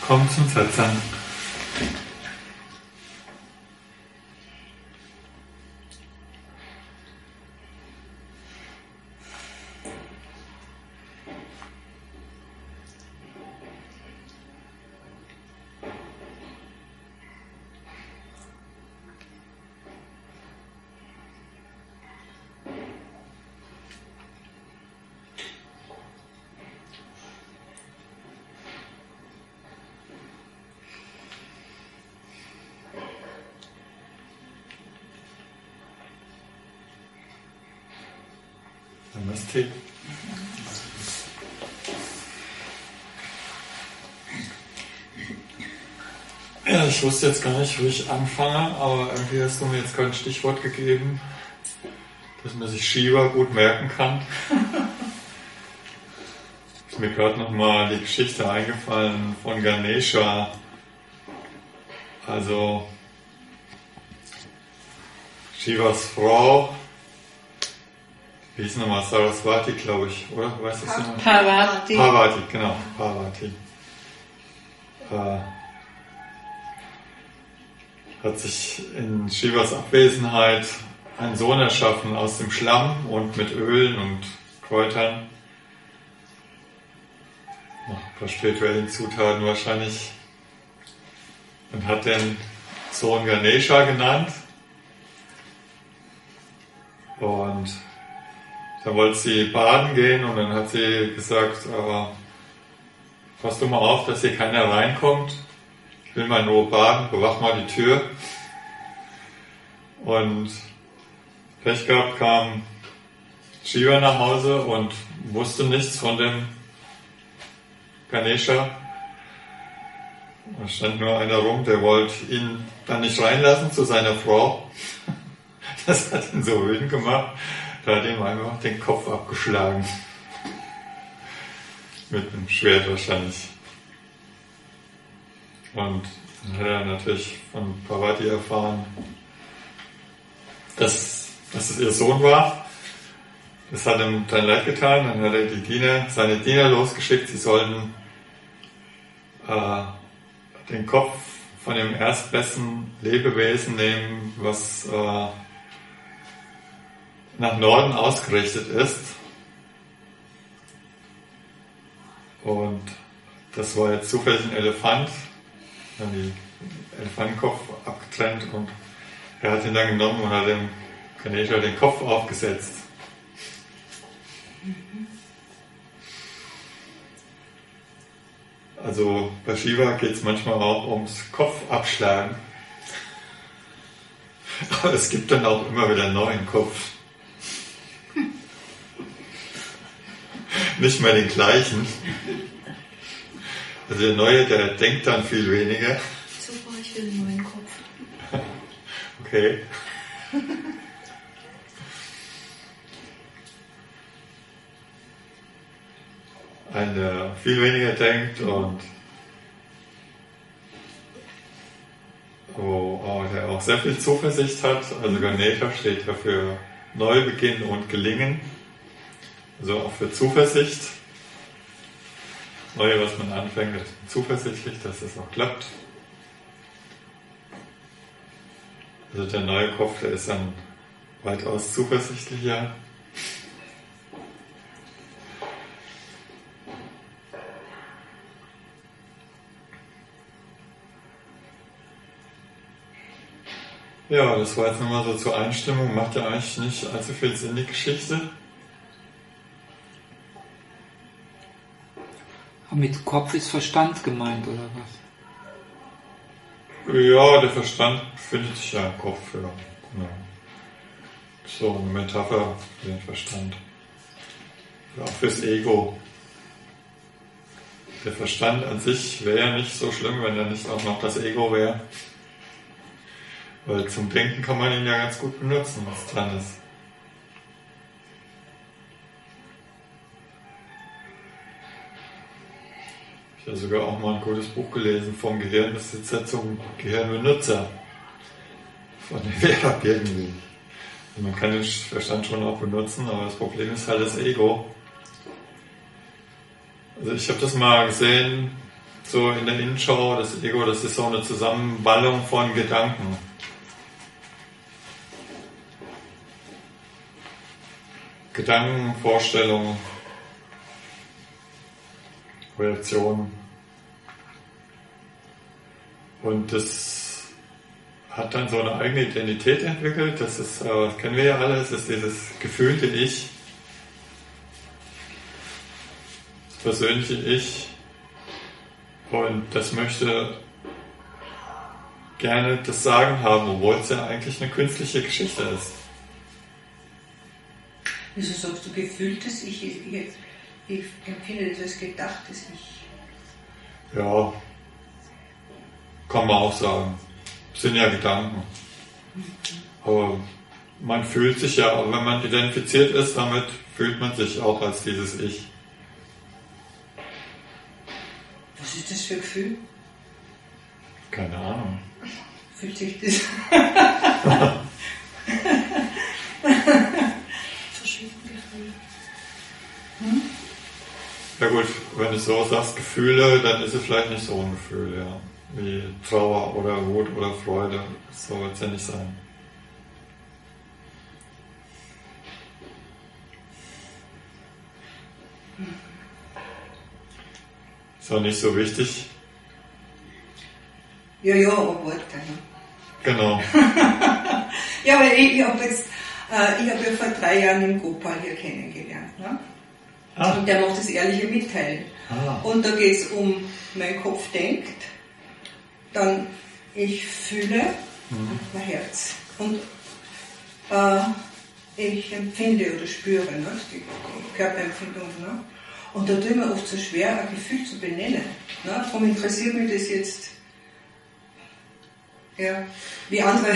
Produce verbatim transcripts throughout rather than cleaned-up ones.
Komm zum Satsang. Namaste. Ja, ich wusste jetzt gar nicht, wo ich anfange, aber irgendwie hast du mir jetzt kein Stichwort gegeben, dass man sich Shiva gut merken kann. Ist mir gerade nochmal die Geschichte eingefallen von Ganesha. Also Shivas Frau, wie hieß nochmal, Saraswati, glaube ich, oder? Weißt du das noch? Parvati. Parvati, genau, Parvati. Äh, hat sich in Shivas Abwesenheit einen Sohn erschaffen aus dem Schlamm und mit Ölen und Kräutern. Noch ein paar spirituellen Zutaten wahrscheinlich. Und hat den Sohn Ganesha genannt. Und dann wollte sie baden gehen und dann hat sie gesagt, aber pass du mal auf, dass hier keiner reinkommt. Ich will mal nur baden, bewach mal die Tür. Und Pech gehabt kam Shiva nach Hause und wusste nichts von dem Ganesha. Da stand nur einer rum, der wollte ihn dann nicht reinlassen zu seiner Frau. Das hat ihn so wütend gemacht. Da hat ihm einfach den Kopf abgeschlagen. Mit einem Schwert wahrscheinlich. Und dann hat er natürlich von Parvati erfahren, dass, dass es ihr Sohn war. Das hat ihm dann leid getan. Dann hat er die Diener, seine Diener losgeschickt, sie sollten äh, den Kopf von dem erstbesten Lebewesen nehmen, was äh, nach Norden ausgerichtet ist. Und das war jetzt zufällig ein Elefant. Dann den Elefantenkopf abgetrennt und er hat ihn dann genommen und hat dem Ganesha den Kopf aufgesetzt. Also bei Shiva geht es manchmal auch ums Kopfabschlagen. Aber es gibt dann auch immer wieder einen neuen Kopf. Nicht mehr den gleichen. Also der Neue, der denkt dann viel weniger. Super, ich will einen neuen Kopf. Okay. Ein, der viel weniger denkt und oh, oh, der auch sehr viel Zuversicht hat. Also Ganesha steht ja für Neubeginn und Gelingen. Also auch für Zuversicht. Neue, was man anfängt, ist zuversichtlich, dass das auch klappt. Also der neue Kopf, der ist dann weitaus zuversichtlicher. Ja, das war jetzt nochmal so zur Einstimmung. Macht ja eigentlich nicht allzu viel Sinn, die Geschichte. Mit Kopf ist Verstand gemeint, oder was? Ja, der Verstand befindet sich ja im Kopf, ja. Genau. So eine Metapher für den Verstand. Ja, auch fürs Ego. Der Verstand an sich wäre ja nicht so schlimm, wenn er nicht auch noch das Ego wäre. Weil zum Denken kann man ihn ja ganz gut benutzen, was dran ist. Ich habe sogar auch mal ein gutes Buch gelesen, vom Gehirnbesitzer zum Gehirnbenutzer. Von der Vera Birkenbiel. Also man kann den Verstand schon auch benutzen, aber das Problem ist halt das Ego. Also ich habe das mal gesehen so in der Innenschau, das Ego, das ist so eine Zusammenballung von Gedanken. Gedanken, Vorstellungen, Reaktionen. Und das hat dann so eine eigene Identität entwickelt. Das ist, äh, das kennen wir ja alle, das ist dieses gefühlte Ich, das persönliche Ich. Und das möchte gerne das Sagen haben, obwohl es ja eigentlich eine künstliche Geschichte ist. Wieso sagst du gefühltes Ich? Ich, ich, ich empfinde das als gedachtes Ich. Ja, kann man auch sagen. Das sind ja Gedanken. Aber man fühlt sich ja, wenn man identifiziert ist, damit fühlt man sich auch als dieses Ich. Was ist das für ein Gefühl? Keine Ahnung. Fühlt sich das? Verschiedene Gefühle. Hm? Ja gut, wenn du so sagst, Gefühle, dann ist es vielleicht nicht so ein Gefühl, ja. Wie Trauer oder Wut oder Freude. So wird es ja nicht sein. Ist auch nicht so wichtig. Ja, ja, aber Worte. Ne? Genau. Ja, weil ich, ich habe jetzt, äh, ich habe ja vor drei Jahren den Gopal hier kennengelernt. Ne? Ah. Und der macht das ehrliche Mitteilen. Ah. Und da geht es um, mein Kopf denkt, dann ich fühle, Mhm. mein Herz. Und äh, ich empfinde oder spüre, ne? Die Körperempfindung. Ne? Und da tue ich mir oft so schwer, ein Gefühl zu benennen. Ne? Darum interessiert mich das jetzt, ja, wie andere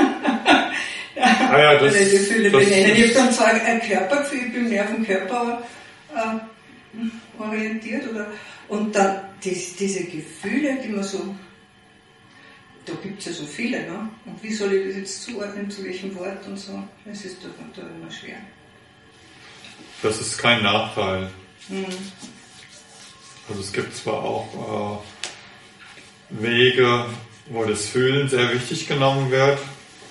Ah ja, das, die Gefühle das, benennen. Ich habe dann zwar ein Körpergefühl, ich bin mehr auf den Körper äh, orientiert. Oder, und dann das, diese Gefühle, die man so, da gibt es ja so viele, ne? Und wie soll ich das jetzt zuordnen, zu welchem Wort und so? Das ist da, da immer schwer. das ist kein Nachteil. Mhm. Also es gibt zwar auch äh, Wege, wo das Fühlen sehr wichtig genommen wird.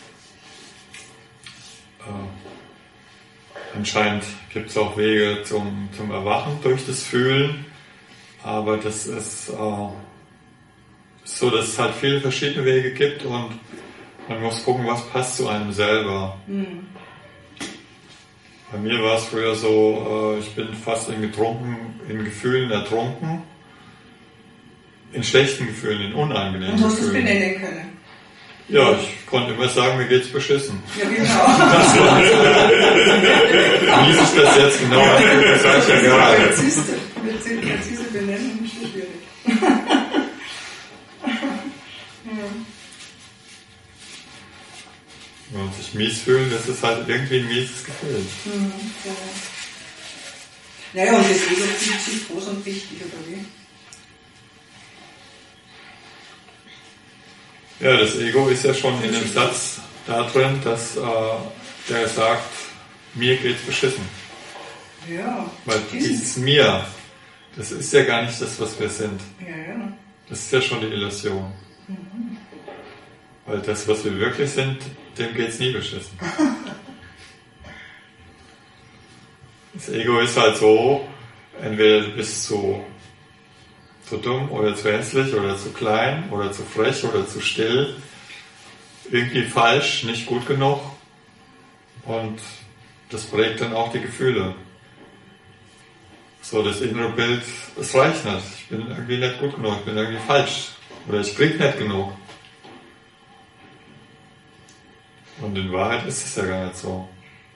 Äh, anscheinend gibt es auch Wege zum, zum Erwachen durch das Fühlen, aber das ist äh, so, dass es halt viele verschiedene Wege gibt und man muss gucken, was passt zu einem selber. Mhm. Bei mir war es früher so, äh, ich bin fast in getrunken, in Gefühlen ertrunken, in schlechten Gefühlen, in unangenehmen Und hast du es Gefühlen. benennen können? Ja, ich konnte immer sagen, mir geht's beschissen. Ja, genau. Wie sich das jetzt genau anfühlt, das sage ich ja gerade. Präzise, präzise, präzise benennen ist schon schwierig. Wenn man sich mies fühlt, das ist halt irgendwie ein mieses Gefühl. Mhm, ja. Naja, und das Ego fühlt sich groß und wichtig, oder wie? Ja, das Ego ist ja schon in dem Satz da drin, dass äh, der sagt, mir geht's beschissen. Ja. Weil dieses Mir, das ist ja gar nicht das, was wir sind. Ja, ja. Das ist ja schon die Illusion. Mhm. Weil das, was wir wirklich sind, dem geht's nie beschissen. Das Ego ist halt so, entweder du bist zu, zu dumm oder zu hässlich oder zu klein oder zu frech oder zu still, irgendwie falsch, nicht gut genug und das prägt dann auch die Gefühle. So, das innere Bild, das reicht nicht. Ich bin irgendwie nicht gut genug, ich bin irgendwie falsch oder ich krieg nicht genug. Und in Wahrheit ist es ja gar nicht so.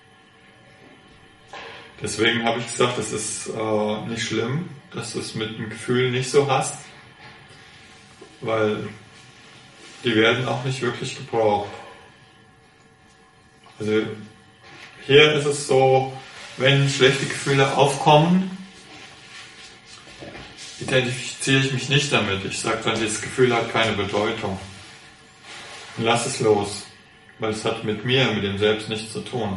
Deswegen habe ich gesagt, es ist äh, nicht schlimm, dass du es mit dem Gefühl nicht so hast, weil die werden auch nicht wirklich gebraucht. Also hier ist es so, wenn schlechte Gefühle aufkommen, identifiziere ich mich nicht damit. Ich sage dann, dieses Gefühl hat keine Bedeutung. Und lass es los. Weil es hat mit mir, mit dem Selbst nichts zu tun.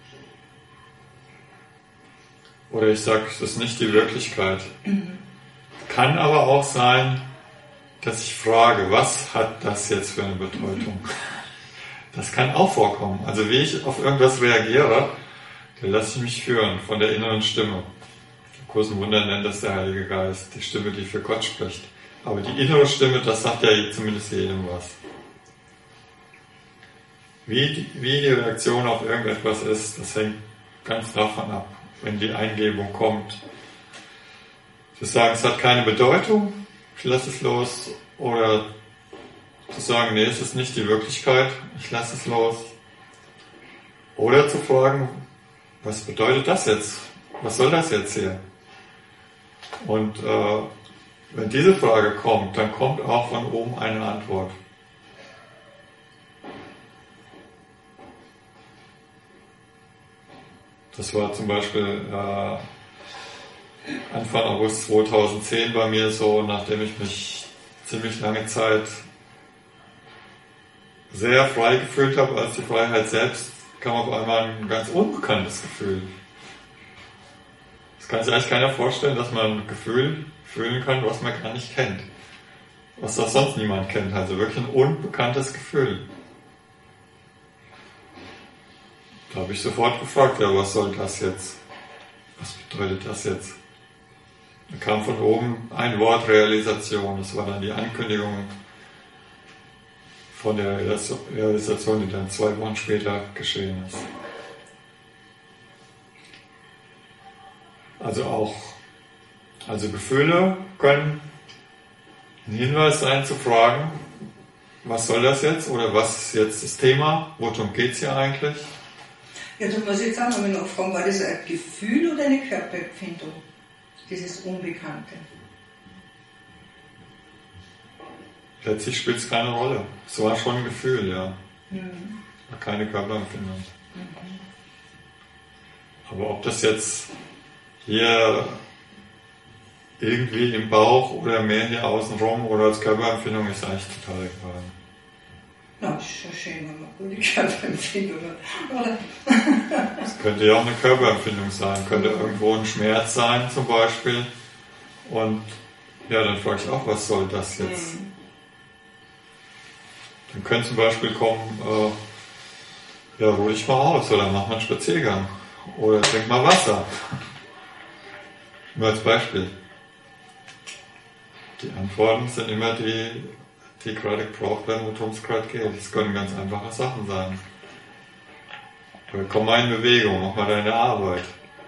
Oder ich sage, es ist nicht die Wirklichkeit. Mhm. Kann aber auch sein, dass ich frage, was hat das jetzt für eine Bedeutung? Das kann auch vorkommen. Also wie ich auf irgendwas reagiere, da lasse ich mich führen von der inneren Stimme. Im Kurs im Wunder nennt das der Heilige Geist, die Stimme, die für Gott spricht. Aber die innere Stimme, das sagt ja zumindest jedem was. Wie die, wie die Reaktion auf irgendetwas ist, das hängt ganz davon ab, wenn die Eingebung kommt. Zu sagen, es hat keine Bedeutung, ich lasse es los, oder zu sagen, nee, es ist nicht die Wirklichkeit, ich lasse es los. Oder zu fragen, was bedeutet das jetzt? Was soll das jetzt hier? Und äh, wenn diese Frage kommt, dann kommt auch von oben eine Antwort. Das war zum Beispiel äh, Anfang August zweitausendzehn bei mir so, nachdem ich mich ziemlich lange Zeit sehr frei gefühlt habe als die Freiheit selbst, kam auf einmal ein ganz unbekanntes Gefühl. Das kann sich eigentlich keiner vorstellen, dass man ein Gefühl fühlen kann, was man gar nicht kennt. Was das sonst niemand kennt, also wirklich ein unbekanntes Gefühl. Da habe ich sofort gefragt, ja, was soll das jetzt? Was bedeutet das jetzt? Da kam von oben ein Wort Realisation. Das war dann die Ankündigung von der Realisation, die dann zwei Wochen später geschehen ist. Also auch, also Gefühle können ein Hinweis sein zu fragen, was soll das jetzt? Oder was ist jetzt das Thema? Worum geht es hier eigentlich? Ja, da muss ich jetzt auch nochmal nachfragen, war das ein Gefühl oder eine Körperempfindung? Dieses Unbekannte. Letztlich spielt es keine Rolle. Es war schon ein Gefühl, ja. Mhm. War keine Körperempfindung. Mhm. Aber ob das jetzt hier irgendwie im Bauch oder mehr hier außenrum oder als Körperempfindung ist eigentlich total egal. Na, ist schon schön, wenn man gute Körperempfindung hat, oder? Es könnte ja auch eine Körperempfindung sein, könnte irgendwo ein Schmerz sein zum Beispiel. Und ja, dann frage ich auch, was soll das jetzt? Mhm. Dann könnte zum Beispiel kommen, äh, ja, ruh dich mal aus oder mach mal einen Spaziergang oder trink mal Wasser. Nur als Beispiel. Die Antworten sind immer die, die gerade gebraucht werden, worum es gerade geht. Das können ganz einfache Sachen sein. Oder komm mal in Bewegung, mach mal deine Arbeit.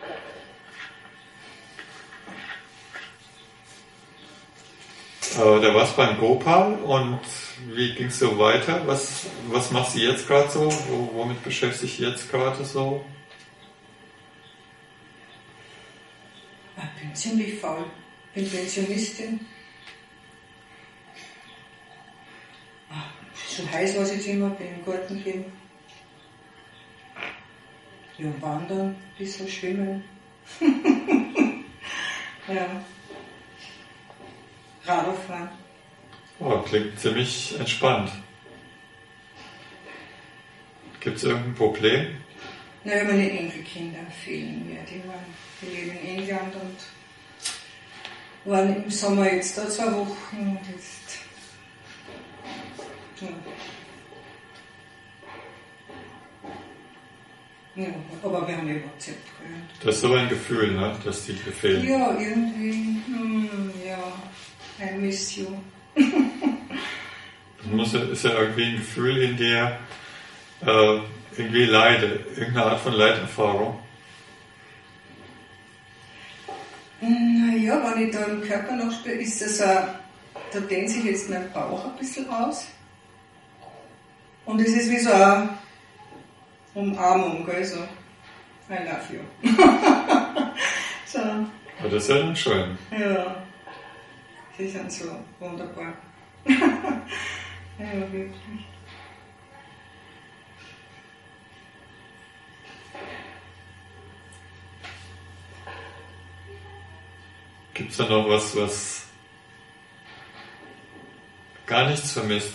Äh, da war's beim Gopal und wie ging's so weiter? Was, was machst du jetzt gerade so? Wo, womit beschäftigst du dich jetzt gerade so? Ich bin ziemlich faul. Ich bin Pensionistin. So heiß war es jetzt immer, bin im Garten gehen. Ja, wandern, ein bisschen schwimmen. Ja. Radfahren. Oh, klingt ziemlich entspannt. Gibt es irgendein Problem? Naja, meine Enkelkinder fehlen mir. Die, waren, die leben in England und waren im Sommer jetzt da zwei Wochen und jetzt. Ja. Ja, aber wir haben ja WhatsApp gehört. Das ist so ein Gefühl, ne, dass die dir fehlen. Ja, irgendwie, hm, ja, I miss you. Das muss, ist ja irgendwie ein Gefühl in dir, äh, irgendwie Leide, irgendeine Art von Leiderfahrung. Naja, wenn ich da im Körper noch spüre, ist das ein, da dehnt sich jetzt mein Bauch ein bisschen aus. Und es ist wie so eine Umarmung, gell, so, I love you. So. Aber das ist ja dann schön. Ja, sie sind so wunderbar. Ja, wirklich. Gibt es da noch was, was gar nichts vermisst?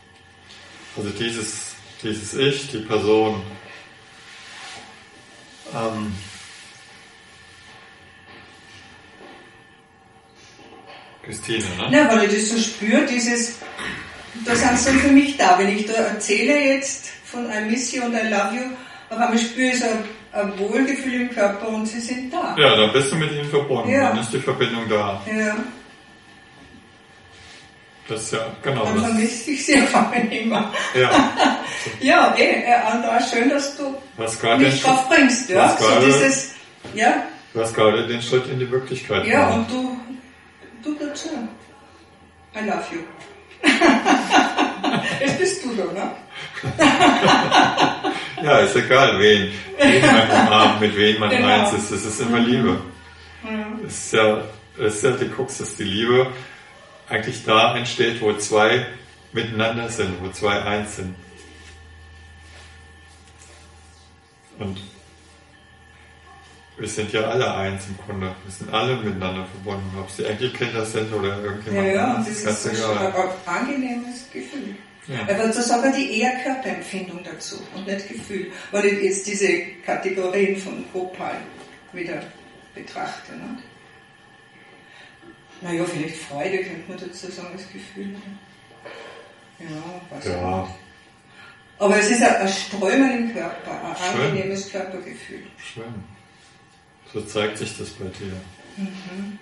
Also dieses, dieses Ich, die Person, Ähm, Christine, ne? Na, weil ich das so spüre, dieses, da sind sie für mich da. Wenn ich da erzähle jetzt von I miss you und I love you, auf einmal spüre ich so ein, ein Wohlgefühl im Körper und sie sind da. Ja, dann bist du mit ihnen verbunden, Ja. dann ist die Verbindung da. Ja. Das ist ja, genau. Dann Das, vermisse ich sie auf einmal immer. ja, Ja, eh, äh, Andra, schön, dass du was gerade den, mich drauf bringst, ja. was So gerade- dieses, ja, du hast gerade den Schritt in die Wirklichkeit ja, gemacht. und du, du dazu. I love you. Jetzt bist du da, ne? Ja, ist egal, wen, wen man umarmt, mit wem man Genau. eins ist. Das ist immer Liebe. Mhm. Das ist ja, das ist ja die Krux, dass die Liebe eigentlich da entsteht, wo zwei miteinander sind, wo zwei eins sind. Und wir sind ja alle eins im Grunde. Wir sind alle miteinander verbunden, ob es die Enkelkinder sind oder Ja, irgendjemand ja, und anderes, das ist ganz so ein, egal. ein angenehmes Gefühl. Ja. Aber das ist aber die eher Körperempfindung dazu und nicht Gefühl. Weil ich jetzt diese Kategorien von Gopal wieder betrachte. Ne? Naja, vielleicht Freude könnte man dazu sagen, das Gefühl. Ne? Ja, weiß ich Ja. nicht. Aber es ist ein, ein Strömen im Körper, ein Schön. angenehmes Körpergefühl. Schön. So zeigt sich das bei dir. Mhm.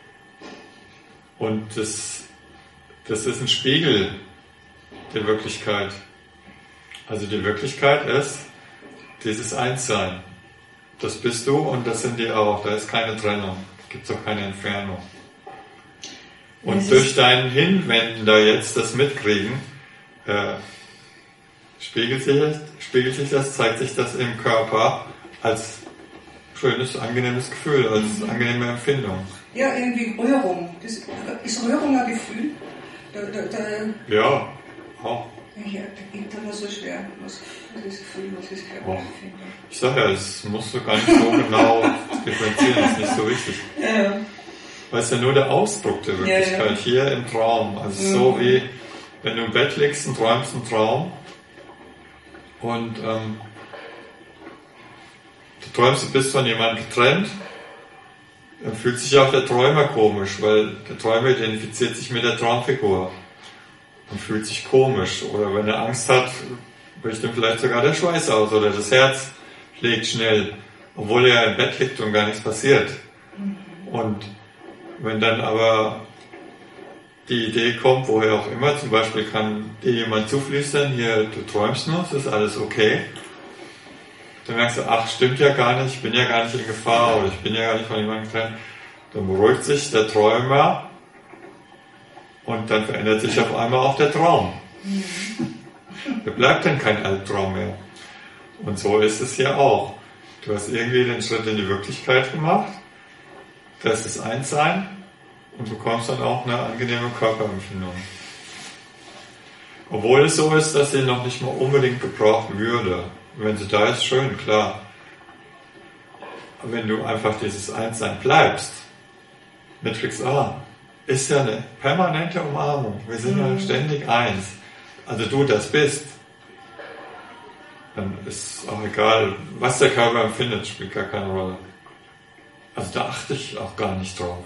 Und das, das ist ein Spiegel der Wirklichkeit. Also die Wirklichkeit ist dieses Einssein. Das bist du und das sind die auch. Da ist keine Trennung. Da gibt es auch keine Entfernung. Und Es durch ist- dein Hinwenden da jetzt das Mitkriegen, äh, spiegelt sich, das- spiegelt sich das, zeigt sich das im Körper als schönes, angenehmes Gefühl, als angenehme Empfindung. Ja, irgendwie Rührung. Das, ist Rührung ein Gefühl? Da, da, da, Ja, auch. ja, da gibt aber so schwer. Was, was ist Gefühl, was ist Körperempfindung? Ich sag ja, das musst du gar nicht so genau differenzieren, das ist nicht so wichtig. Ja, Weil es ja nur der Ausdruck der Wirklichkeit, Ja, ja. hier im Traum. Also Mhm. so wie, wenn du im Bett liegst und träumst einen Traum und ähm, du träumst, du bist von jemandem getrennt, dann fühlt sich auch der Träumer komisch, weil der Träumer identifiziert sich mit der Traumfigur und fühlt sich komisch. Oder wenn er Angst hat, bricht ihm vielleicht sogar der Schweiß aus oder das Herz schlägt schnell, obwohl er im Bett liegt und gar nichts passiert. Und wenn dann aber die Idee kommt, woher auch immer, zum Beispiel kann dir jemand zuflüstern, hier, du träumst nur, es ist alles okay. Dann merkst du, ach, stimmt ja gar nicht, ich bin ja gar nicht in Gefahr oder ich bin ja gar nicht von jemandem getrennt. Dann beruhigt sich der Träumer und dann verändert sich auf einmal auch der Traum. Da bleibt dann kein Albtraum mehr. Und so ist es hier auch. Du hast irgendwie den Schritt in die Wirklichkeit gemacht, das ist Einssein und bekommst dann auch eine angenehme Körperempfindung. Obwohl es so ist, dass sie noch nicht mal unbedingt gebraucht würde. Wenn sie da ist, schön, klar. Aber wenn du einfach dieses Einssein bleibst, Matrix A, ist ja eine permanente Umarmung. Wir sind ja ständig eins. Also du das bist. Dann ist auch egal, was der Körper empfindet, spielt gar keine Rolle. Also da achte ich auch gar nicht drauf.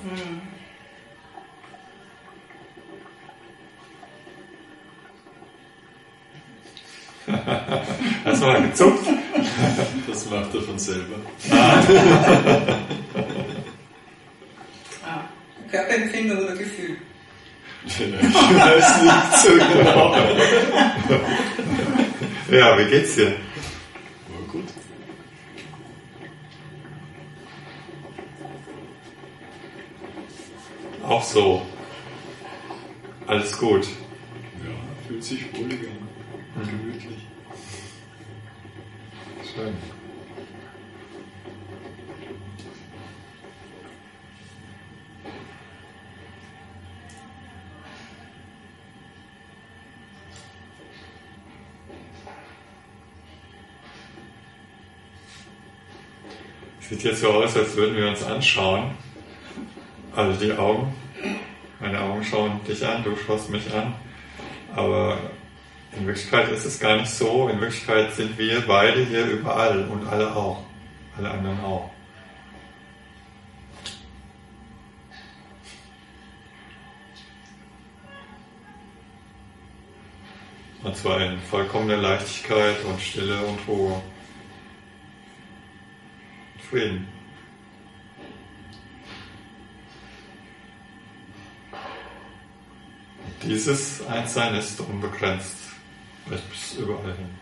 Hast du mal gezuckt? Das macht er von selber. Ah, Körperempfindung oder Gefühl? Ich weiß nicht so genau. Ja, wie geht's dir? War gut. Auch so. Alles gut. Ja, fühlt sich wohlig an. Gemütlich. Schön. Sieht jetzt so aus, als würden wir uns anschauen. Also die Augen. Meine Augen schauen dich an, du schaust mich an. Aber in Wirklichkeit ist es gar nicht so. In Wirklichkeit sind wir beide hier überall und alle auch. alle anderen auch. Und zwar in vollkommener Leichtigkeit und Stille und Ruhe. Frieden. Und dieses Einssein ist unbegrenzt. Reicht bis überall hin.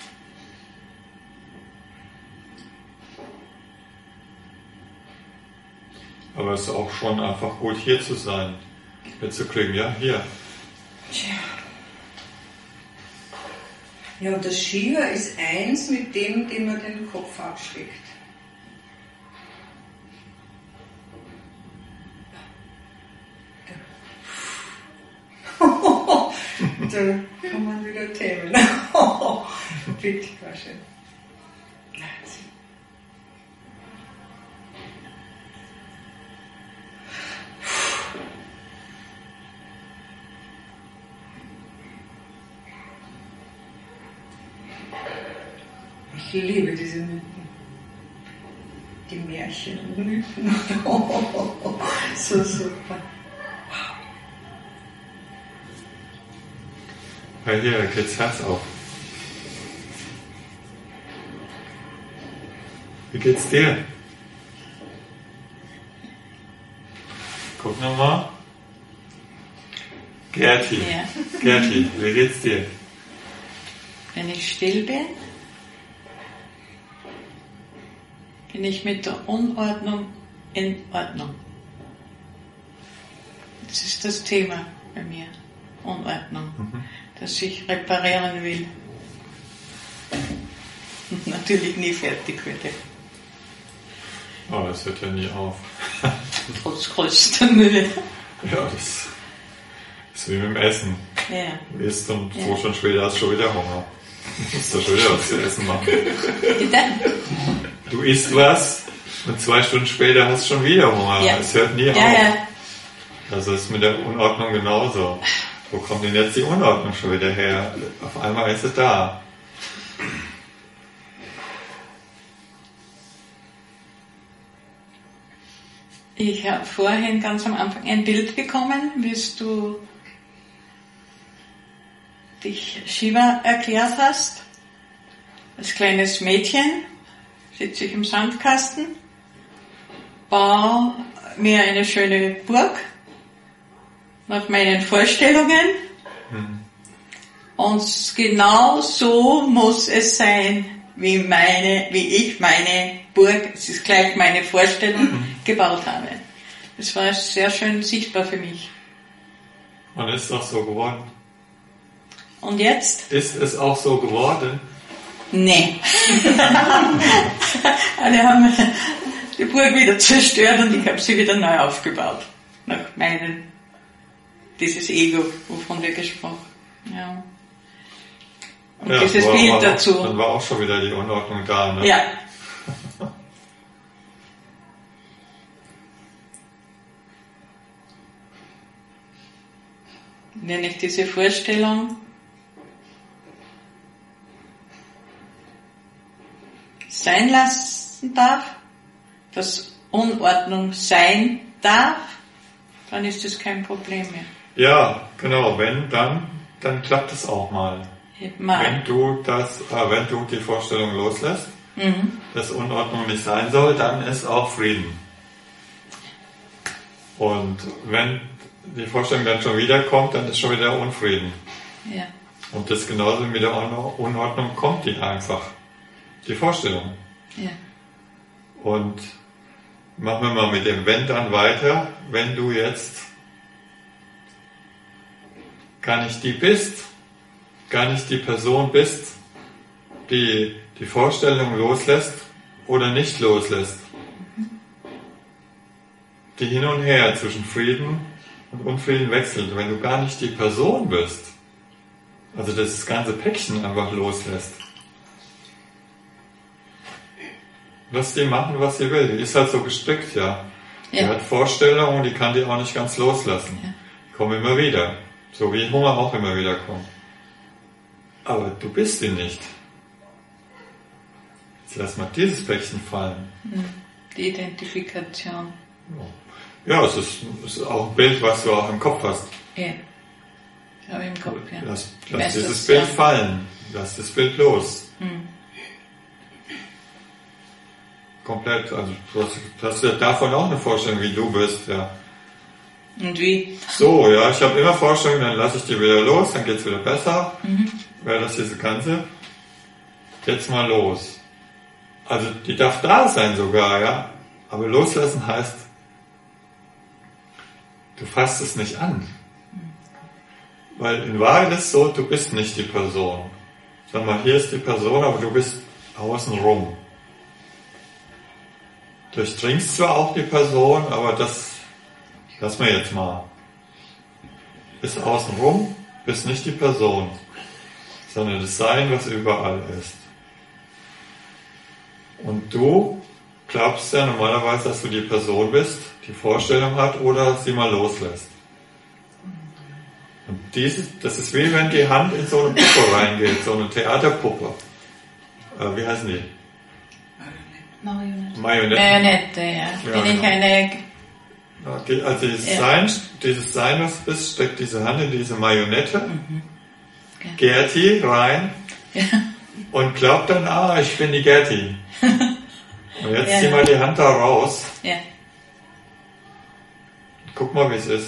Aber es ist auch schon einfach gut, hier zu sein. Mitzukriegen, ja, hier. Tja. Ja, und das Shiva ist eins mit dem, dem man den Kopf abschlägt. Da kommen wieder Themen. Bitte, war schön. Ich liebe diese Mythen. Die Märchen und Mythen. So super. Weil hier geht's Herz auf. Wie geht's dir? Guck nochmal. Gerti. Ja. Gerti, wie geht's dir? Wenn ich still bin, bin ich mit der Unordnung in Ordnung. Das ist das Thema bei mir. Unordnung. Mhm. Dass ich reparieren will. Und natürlich nie fertig werde. Oh, das hört ja nie auf. Trotz größter Mühe. Ja, das ist wie mit dem Essen. Ja. Du isst und Ja. zwei Stunden später hast du schon wieder Hunger. Du musst da schon wieder was zu essen machen. Bitte? Du isst was und zwei Stunden später hast du schon wieder Hunger. Ja. Es hört nie Ja, auf. ja. Also ist mit der Unordnung genauso. Wo kommt denn jetzt die Unordnung schon wieder her? Auf einmal ist sie da. Ich habe vorhin ganz am Anfang ein Bild bekommen, wie du dich Shiva erklärt hast. Als kleines Mädchen sitze ich im Sandkasten, baue mir eine schöne Burg nach meinen Vorstellungen. Hm. Und genau so muss es sein, wie meine, wie ich meine Burg, es ist gleich meine Vorstellung, mhm. gebaut habe. Das war sehr schön sichtbar für mich. Und ist auch so geworden. Und jetzt? Ist es auch so geworden? Nee. Alle haben die Burg wieder zerstört und ich habe sie wieder neu aufgebaut. Nach meinen, dieses Ego, wovon wir gesprochen haben. Ja. Und ja, dieses war, Bild war dazu. Auch, dann war auch schon wieder die Unordnung da, ne? Ja. Wenn ich diese Vorstellung sein lassen darf, dass Unordnung sein darf, dann ist das kein Problem mehr. Ja, genau. Wenn, dann, dann klappt es auch mal. mal. Wenn du das, äh, wenn du die Vorstellung loslässt, mhm. dass Unordnung nicht sein soll, dann ist auch Frieden. Und wenn die Vorstellung dann schon wieder kommt, dann ist schon wieder Unfrieden. Ja. Und das genauso mit der Unordnung kommt die einfach. Die Vorstellung. Ja. Und machen wir mal mit dem Wenn dann weiter. Wenn du jetzt gar nicht die bist, gar nicht die Person bist, die die Vorstellung loslässt oder nicht loslässt, die hin und her zwischen Frieden und Unfrieden wechselt. Wenn du gar nicht die Person bist, also das ganze Päckchen einfach loslässt, lass die machen, was sie will. Die ist halt so gestrickt, ja. Die Ja. hat Vorstellungen, die kann die auch nicht ganz loslassen. Ja. Die kommen immer wieder. So wie Hunger auch immer wieder kommt. Aber du bist sie nicht. Jetzt lass mal dieses Päckchen fallen. Die Identifikation. Ja, es ist, es ist auch ein Bild, was du auch im Kopf hast. Ja. Habe ich im Kopf, ja. Lass, Ich lass weiß dieses das, Bild ja. fallen. Lass das Bild los. Hm. Komplett. Also du hast, du hast ja davon auch eine Vorstellung, wie du bist, ja. Und wie? So, ja, ich habe immer Vorstellungen, dann lasse ich die wieder los, dann geht's wieder besser. Mhm. Wäre das diese ganze. Jetzt mal los. Also die darf da sein sogar, ja. Aber loslassen heißt, du fasst es nicht an. Weil in Wahrheit ist es so, du bist nicht die Person. Sag mal, hier ist die Person, aber du bist außenrum. Du durchdringst zwar auch die Person, aber das lass mir jetzt mal. Bist außenrum, bist nicht die Person, sondern das Sein, was überall ist. Und du glaubst ja normalerweise, dass du die Person bist, die Vorstellung hat oder sie mal loslässt. Und dieses, das ist wie wenn die Hand in so eine Puppe reingeht, so eine Theaterpuppe. Äh, wie heißen die? Marionette. Marionette. Marionette, ja. Ja, Bin ich genau. eine... Ja, die- also dieses Ja. Sein, dieses Sein, was du bist, steckt diese Hand in diese Marionette, Ja. Gerti rein Ja. und glaubt dann, ah, ich bin die Gerti. Und jetzt Ja. zieh mal die Hand da raus. Ja. Guck mal, wie es ist.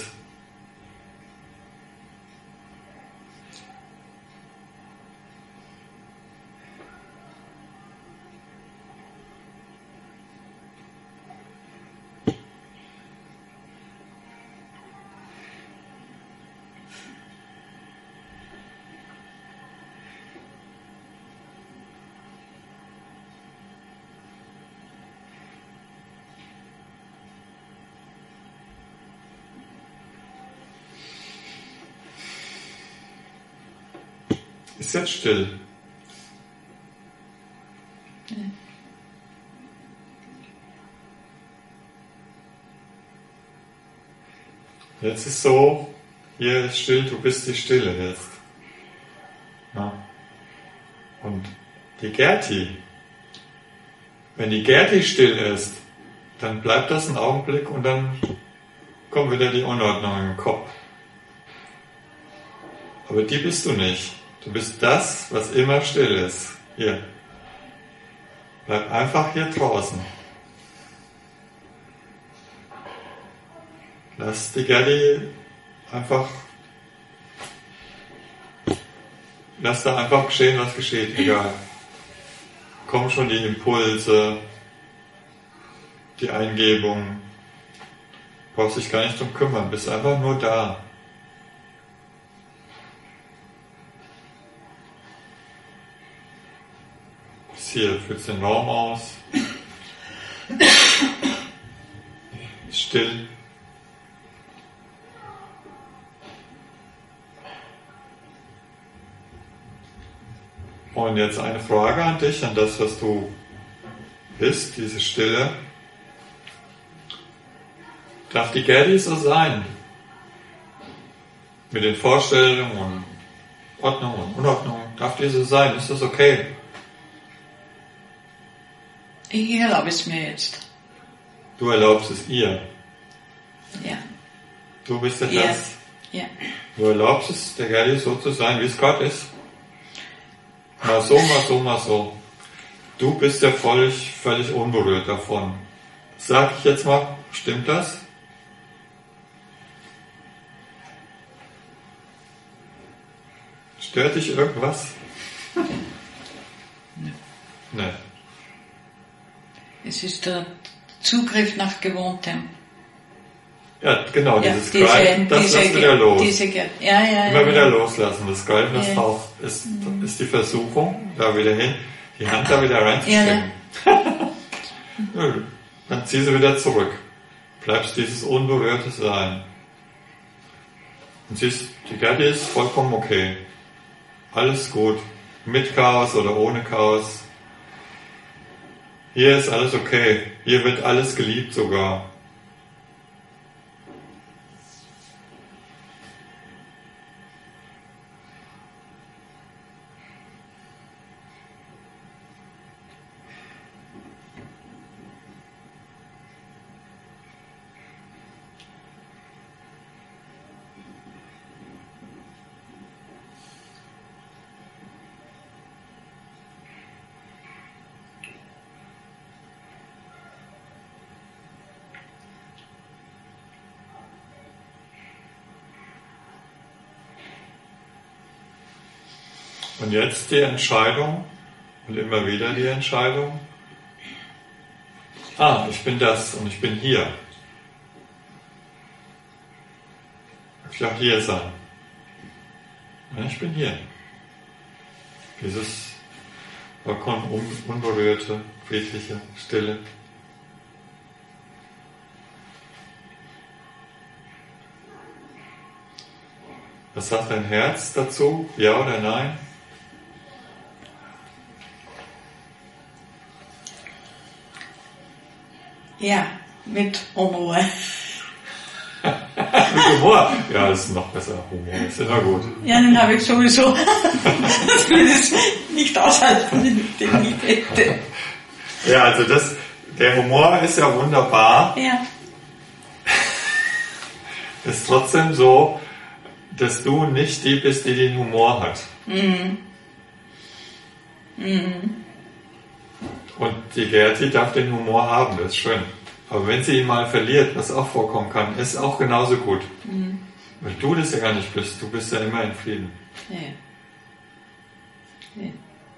Ist jetzt still. Jetzt ist so, hier ist still, du bist die Stille jetzt. Ja. Und die Gerti, wenn die Gerti still ist, dann bleibt das einen Augenblick und dann kommt wieder die Unordnung im Kopf. Aber die bist du nicht. Du bist das, was immer still ist. Hier. Bleib einfach hier draußen. Lass die Gerdi einfach, lass da einfach geschehen, was geschieht, egal. Kommen schon die Impulse, die Eingebungen. Brauchst dich gar nicht drum kümmern, bist einfach nur da. Bis hier, fühlst den Raum aus. Still. Und jetzt eine Frage an dich, an das, was du bist, diese Stille. Darf die Gerdi so sein? Mit den Vorstellungen und Ordnung und Unordnung. Darf die so sein? Ist das okay? Ich erlaube es mir jetzt. Du erlaubst es ihr. Ja. Du bist ja Ja. das. Ja. Du erlaubst es der Gerdi so zu sein, wie es Gott ist. Mal so, mal so, mal so. Du bist ja völlig, völlig unberührt davon. Sag ich jetzt mal, stimmt das? Stört dich irgendwas? Nee. Es ist der Zugriff nach Gewohntem. Ja, genau, Ja, dieses diese, Greifen, das diese, lässt wieder los. Diese, Ge- ja, ja, Immer ja, wieder ja. loslassen. Das Greifen, das Ja. taucht, ist, ist die Versuchung, da wieder hin, die Hand da wieder reinzustecken. Nö, dann zieh sie wieder zurück. Bleibst dieses unberührte Sein. Und siehst, die Gerdi ist vollkommen okay. Alles gut. Mit Chaos oder ohne Chaos. Hier ist alles okay. Hier wird alles geliebt sogar. Und jetzt die Entscheidung und immer wieder die Entscheidung. Ah, ich bin das und ich bin hier. Ich will auch hier sein. Ja, ich bin hier. Dieses vollkommen un- unberührte, friedliche, stille. Was sagt dein Herz dazu? Ja oder nein? Ja, mit Humor. Mit Humor? Ja, das ist noch besser. Humor ist immer gut. Ja, den habe ich sowieso. Das würde es nicht aushalten, wenn ich den nicht hätte. Ja, also das, der Humor ist ja wunderbar. Ja. Ist trotzdem so, dass du nicht die bist, die den Humor hat. Mhm. Mhm. Und die Gerti darf den Humor haben, das ist schön. Aber wenn sie ihn mal verliert, was auch vorkommen kann, ist auch genauso gut. Mhm. Weil du das ja gar nicht bist, du bist ja immer in Frieden. Ja. Ja.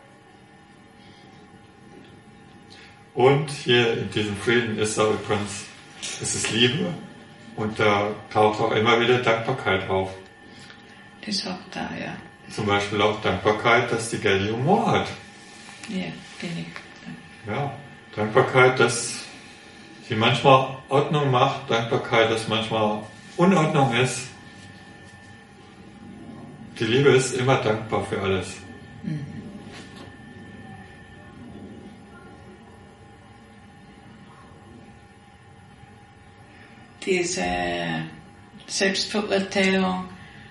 Und hier in diesem Frieden ist auch übrigens, es ist Liebe und da taucht auch immer wieder Dankbarkeit auf. Das ist auch da, ja. Zum Beispiel auch Dankbarkeit, dass die Gerti Humor hat. Ja, bin ich. Ja, Dankbarkeit, dass sie manchmal Ordnung macht, Dankbarkeit, dass manchmal Unordnung ist. Die Liebe ist immer dankbar für alles. Mhm. Diese Selbstverurteilung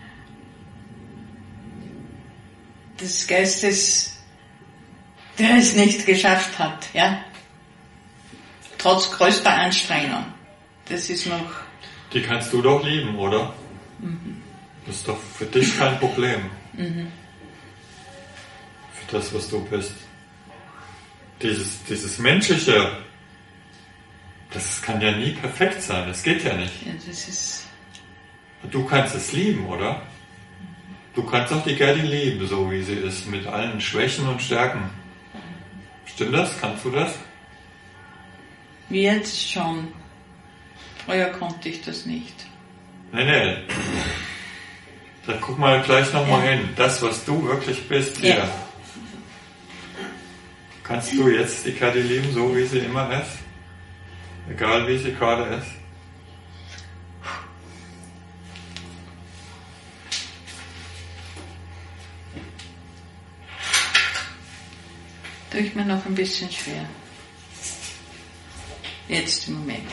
des Geistes, der es nicht geschafft hat, ja, trotz größter Anstrengung. Das ist noch... Die kannst du doch lieben, oder? Mhm. Das ist doch für dich kein Problem. Mhm. Für das, was du bist. Dieses, dieses Menschliche, das kann ja nie perfekt sein, das geht ja nicht. Ja, das ist... Du kannst es lieben, oder? Du kannst auch die Gerti lieben, so wie sie ist, mit allen Schwächen und Stärken. Stimmt das? Kannst du das? Jetzt schon. Früher konnte ich das nicht. Nee, nee. Da guck mal gleich nochmal Ja. hin. Das, was du wirklich bist, hier. Ja. Kannst du jetzt die Gerti lieben, so wie sie immer ist? Egal wie sie gerade ist? Tue ich mir noch ein bisschen schwer. Jetzt im Moment.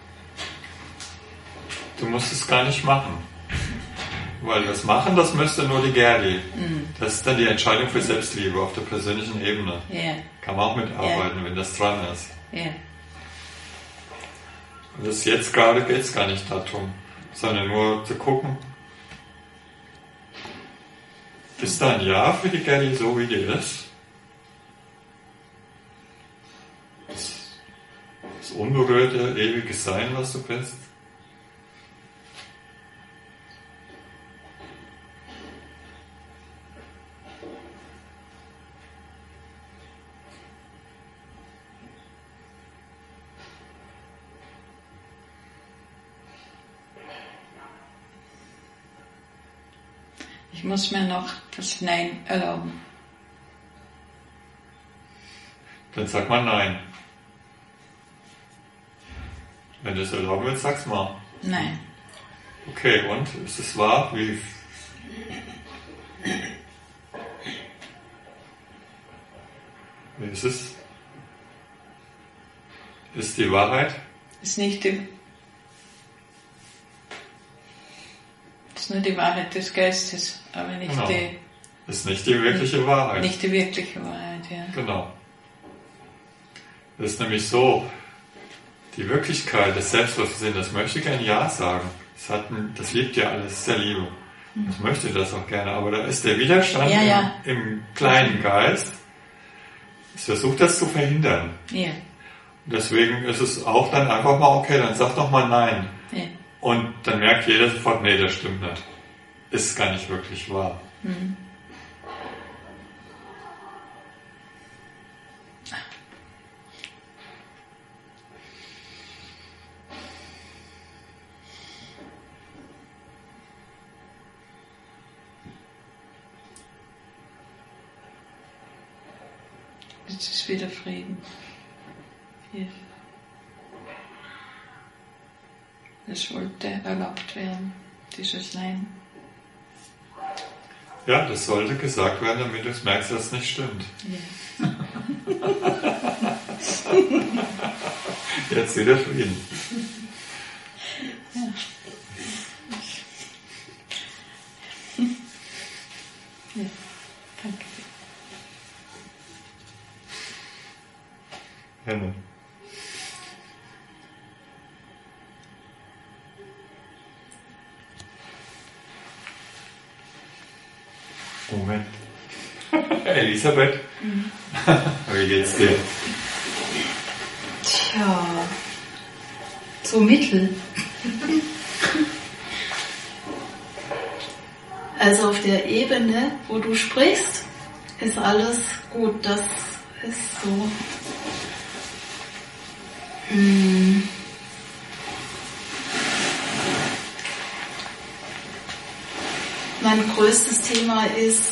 Du musst es gar nicht machen. Weil das Machen, das müsste nur die Gerti. Mhm. Das ist dann die Entscheidung für Selbstliebe auf der persönlichen Ebene. Ja, Kann man auch mitarbeiten, wenn das dran ist. ja. Und das jetzt gerade geht es gar nicht darum, sondern nur zu gucken, ist da ein Ja für die Gerti so, wie die ist? Das, das unberührte, ewige Sein, was du bist? Ich muss mir noch das Nein erlauben. Dann sag mal Nein. Wenn du es erlauben willst, sag's mal. Nein. Okay, und? Ist es wahr? Wie? Wie ist es? Ist die Wahrheit? Ist nicht die... ist nur die Wahrheit des Geistes, aber nicht, Genau. die, Ist nicht die wirkliche Wahrheit. nicht die wirkliche Wahrheit. Ja. Genau. Das ist nämlich so, die Wirklichkeit des Selbstbewusstseins, das möchte gerne Ja sagen. Das, hat ein, das liebt ja alles, das ist ja Liebe. Das möchte das auch gerne, aber da ist der Widerstand Ja, ja. Im, im kleinen Geist. Es versucht das zu verhindern. Ja. Und deswegen ist es auch dann einfach mal, okay, dann sag doch mal Nein. Ja. Und dann merkt jeder sofort, nee, das stimmt nicht. Ist gar nicht wirklich wahr. Mhm. jetzt ist wieder Frieden. Hier. Das wollte erlaubt werden, dieses Nein. Ja, das sollte gesagt werden, damit du merkst, dass es nicht stimmt. Ja. Jetzt wieder Frieden. Ja. Ja, danke. Gerne. Moment. Elisabeth, mhm. Wie geht's dir? Tja, so mittel. Also auf der Ebene, wo du sprichst, ist alles gut. Das ist so. Hm. Mein größtes Thema ist,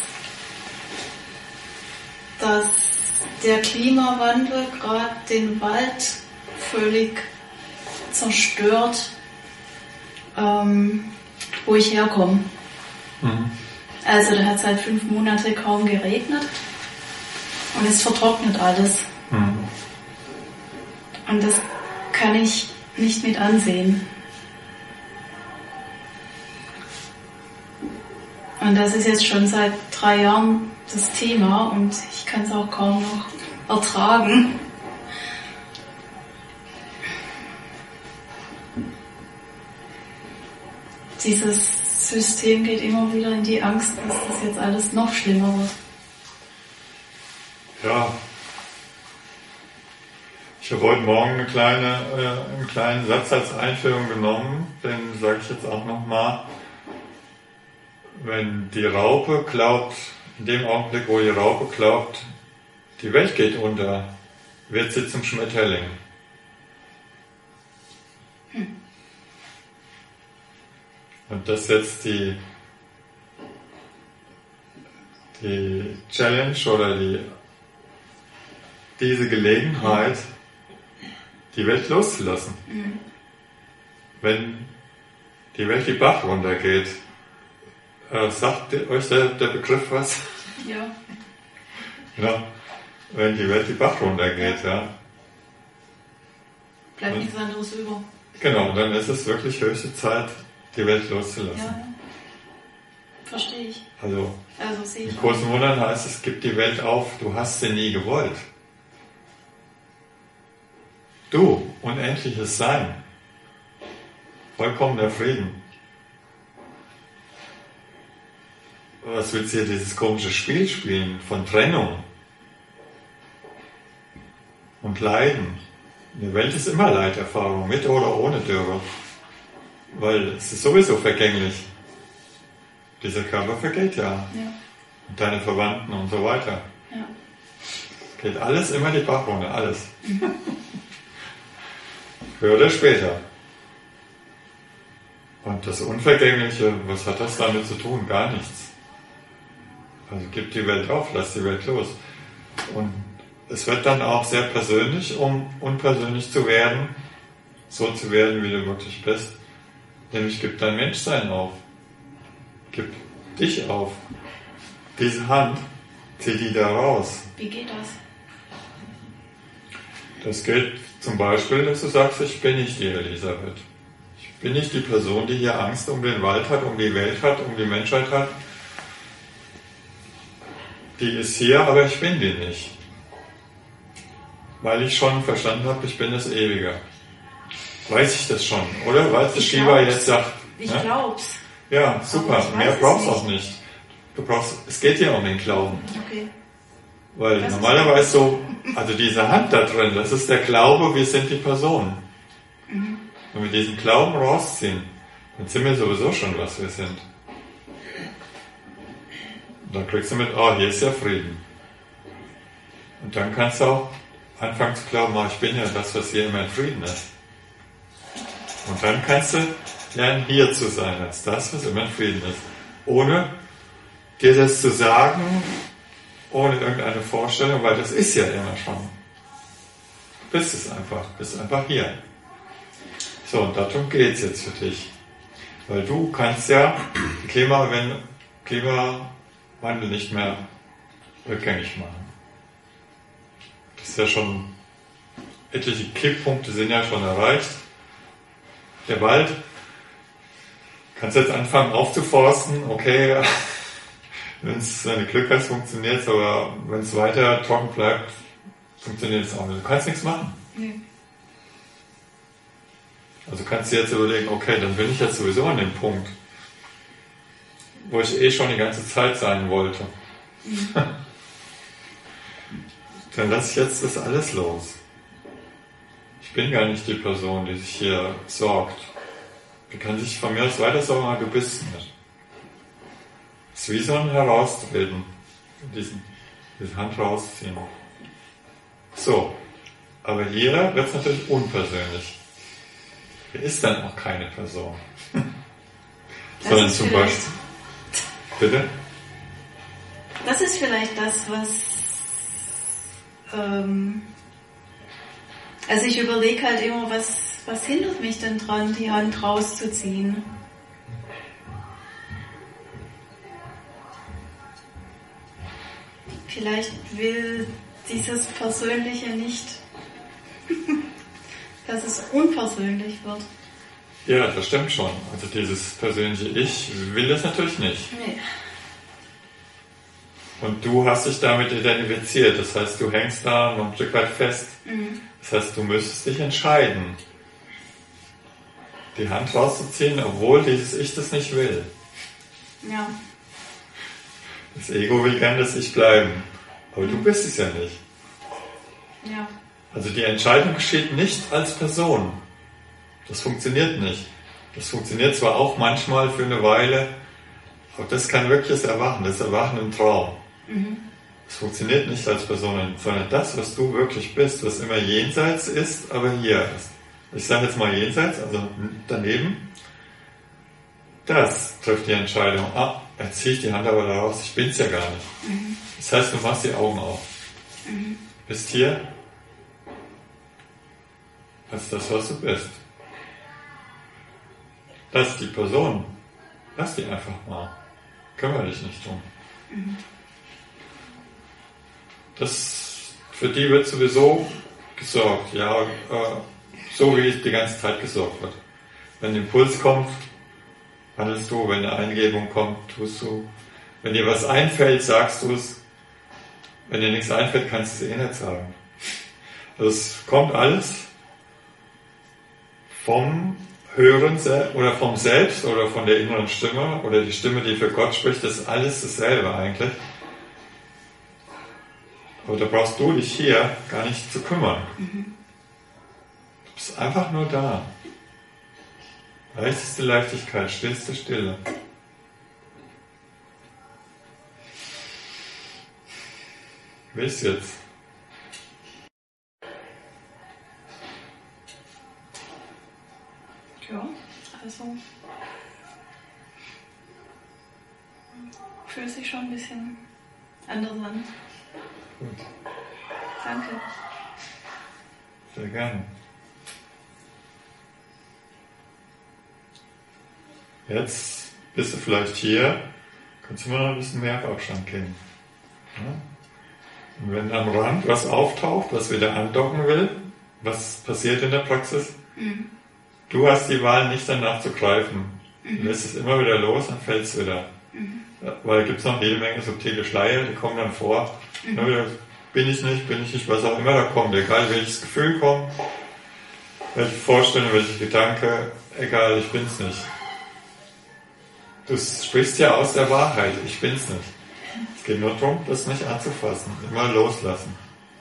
dass der Klimawandel gerade den Wald völlig zerstört, ähm, wo ich herkomme. Mhm. Also da hat seit fünf Monaten kaum geregnet und es vertrocknet alles. Mhm. Und das kann ich nicht mit ansehen. Und das ist jetzt schon seit drei Jahren das Thema und ich kann es auch kaum noch ertragen. Dieses System geht immer wieder in die Angst, dass das jetzt alles noch schlimmer wird. Ja. Ich habe heute Morgen eine kleine, äh, einen kleinen Satz als Einführung genommen, den sage ich jetzt auch nochmal. Wenn die Raupe glaubt, in dem Augenblick, wo die Raupe glaubt, die Welt geht unter, wird sie zum Schmetterling. Hm. Und das ist jetzt die, die Challenge oder die, diese Gelegenheit, die Welt loszulassen. Mhm. Wenn die Welt die Bach runtergeht, äh, sagt euch der, der Begriff was? Ja. Ja. Wenn die Welt die Bach runtergeht, ja. Bleibt nichts anderes über. Genau, dann ist es wirklich höchste Zeit, die Welt loszulassen. Ja, verstehe ich. Also, also sehe ich in großen Wundern heißt es, gib die Welt auf, du hast sie nie gewollt. Du, unendliches Sein, vollkommener Frieden. Was willst du hier dieses komische Spiel spielen von Trennung und Leiden? In der Welt ist immer Leiterfahrung, mit oder ohne Dürre, weil es ist sowieso vergänglich. Dieser Körper vergeht ja. Ja. Und deine Verwandten und so weiter. Ja. Geht alles immer die Bach runter, alles. Früher oder später. Und das Unvergängliche, was hat das damit zu tun? Gar nichts. Also gib die Welt auf, lass die Welt los. Und es wird dann auch sehr persönlich, um unpersönlich zu werden, so zu werden, wie du wirklich bist. Nämlich gib dein Menschsein auf. Gib dich auf. Diese Hand, zieh die da raus. Wie geht das? Das geht zum Beispiel, dass du sagst, ich bin nicht die Elisabeth. Ich bin nicht die Person, die hier Angst um den Wald hat, um die Welt hat, um die Menschheit hat. Die ist hier, aber ich bin die nicht. Weil ich schon verstanden habe, ich bin das Ewige. Weiß ich das schon, oder? Weil es Shiva jetzt sagt. Ich ne? glaub's. Ja, super. Mehr brauchst du auch nicht. Du brauchst, es geht hier um den Glauben. Okay. Weil das normalerweise so, also diese Hand da drin, das ist der Glaube, wir sind die Person. Mhm. Wenn wir diesen Glauben rausziehen, dann sind wir sowieso schon, was wir sind. Und dann kriegst du mit, oh, hier ist ja Frieden. Und dann kannst du auch anfangen zu glauben, oh, ich bin ja das, was hier immer in Frieden ist. Und dann kannst du lernen, hier zu sein, als das, was immer in Frieden ist. Ohne dir das zu sagen, ohne irgendeine Vorstellung, weil das ist ja immer schon. Du bist es einfach, du bist einfach hier. So, und darum geht es jetzt für dich. Weil du kannst ja den Klimawandel, Klimawandel nicht mehr rückgängig machen. Das ist ja schon, etliche Kipppunkte sind ja schon erreicht. Der Wald, kannst jetzt anfangen aufzuforsten, okay, wenn es, wenn du Glück hast, funktioniert es, aber wenn es weiter trocken bleibt, funktioniert es auch nicht. Du kannst nichts machen. Nee. Also kannst du jetzt überlegen, okay, dann bin ich jetzt sowieso an dem Punkt, wo ich eh schon die ganze Zeit sein wollte. Mhm. Dann lasse ich jetzt das alles los. Ich bin gar nicht die Person, die sich hier sorgt. Die kann sich von mir aus weiter sorgen, aber du bist nicht. Es ist wie so ein Heraustreten. Diesen, diese Hand rausziehen. So. Aber hier wird es natürlich unpersönlich. Hier ist dann auch keine Person. Sondern zum Beispiel. Bitte? Das ist vielleicht das, was... Ähm, also ich überlege halt immer, was, was hindert mich denn dran, die Hand rauszuziehen? Vielleicht will dieses Persönliche nicht, dass es unpersönlich wird. Ja, das stimmt schon. Also dieses persönliche Ich will das natürlich nicht. Nee. Und du hast dich damit identifiziert. Das heißt, du hängst da noch ein Stück weit fest. Mhm. Das heißt, du müsstest dich entscheiden, die Hand rauszuziehen, obwohl dieses Ich das nicht will. Ja. Das Ego will gern das Ich bleiben. Aber mhm. du bist es ja nicht. Ja. Also die Entscheidung geschieht nicht als Person. Das funktioniert nicht. Das funktioniert zwar auch manchmal für eine Weile, aber das kann wirklich das Erwachen, das Erwachen im Traum. Mhm. Es funktioniert nicht als Person, sondern das, was du wirklich bist, was immer jenseits ist, aber hier ist. Ich sage jetzt mal jenseits, also daneben. Das trifft die Entscheidung. Ah, jetzt ziehe ich die Hand aber da raus, ich bin's ja gar nicht. Mhm. Das heißt, du machst die Augen auf. Mhm. Bist hier als das, was du bist. Lass die Person, lass die einfach mal. Kümmere dich nicht drum. Mhm. Das, für die wird sowieso gesorgt, ja, äh, so wie die ganze Zeit gesorgt wird. Wenn ein Impuls kommt, handelst du, wenn eine Eingebung kommt, tust du. Wenn dir was einfällt, sagst du es. Wenn dir nichts einfällt, kannst du es eh nicht sagen. Also es kommt alles vom Hören oder vom Selbst oder von der inneren Stimme oder die Stimme, die für Gott spricht, das ist alles dasselbe eigentlich. Aber da brauchst du dich hier gar nicht zu kümmern. Mhm. Du bist einfach nur da. Leichteste Leichtigkeit, stillste Stille. Wie ist jetzt? Ja, also fühlt sich schon ein bisschen anders an. Gut. Danke. Sehr gerne. Jetzt bist du vielleicht hier, kannst du mal noch ein bisschen mehr auf Abstand gehen. Ja? Und wenn am Rand was auftaucht, was wieder andocken will, was passiert in der Praxis? Mhm. Du hast die Wahl, nicht danach zu greifen. Mhm. Du lässt es immer wieder los, dann fällt es wieder. Mhm. Ja, weil da gibt es noch jede Menge subtile Schleier, die kommen dann vor. Mhm. Wieder, bin ich nicht, bin ich nicht, was auch immer da kommt. Egal welches Gefühl kommt, welche Vorstellung, welche Gedanke, egal, ich bin's nicht. Du sprichst ja aus der Wahrheit, ich bin's nicht. Es geht nur darum, das nicht anzufassen, immer loslassen.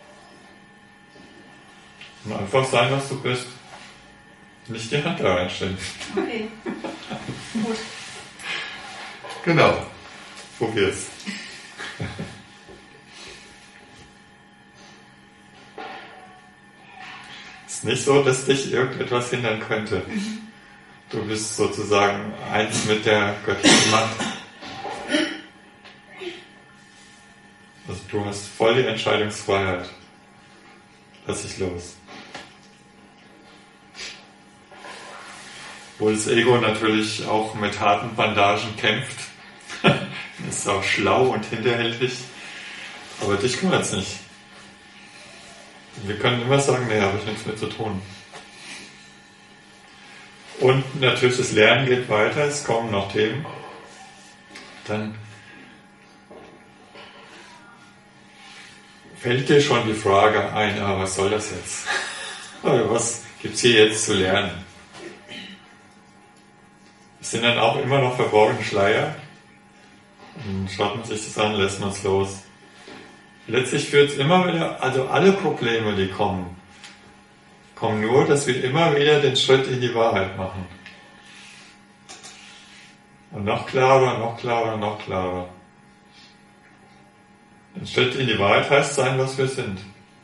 Und einfach sein, was du bist. Nicht die Hand da reinstellen. Okay. Gut. Genau. Probier's. Es ist nicht so, dass dich irgendetwas hindern könnte. Du bist sozusagen eins mit der göttlichen Macht. Also du hast voll die Entscheidungsfreiheit. Lass ich los. Wo das Ego natürlich auch mit harten Bandagen kämpft. Ist auch schlau und hinterhältig. Aber dich kümmert es nicht. Wir können immer sagen, nee, habe ich nichts mit zu tun. Und natürlich das Lernen geht weiter, es kommen noch Themen. Dann fällt dir schon die Frage ein, ah, was soll das jetzt? Oder was gibt es hier jetzt zu lernen? Es sind dann auch immer noch verborgene Schleier. Und schaut man sich das an, lässt man es los. Letztlich führt es immer wieder, also alle Probleme, die kommen, kommen nur, dass wir immer wieder den Schritt in die Wahrheit machen. Und noch klarer, noch klarer, noch klarer. Der Schritt in die Wahrheit heißt sein, was wir sind.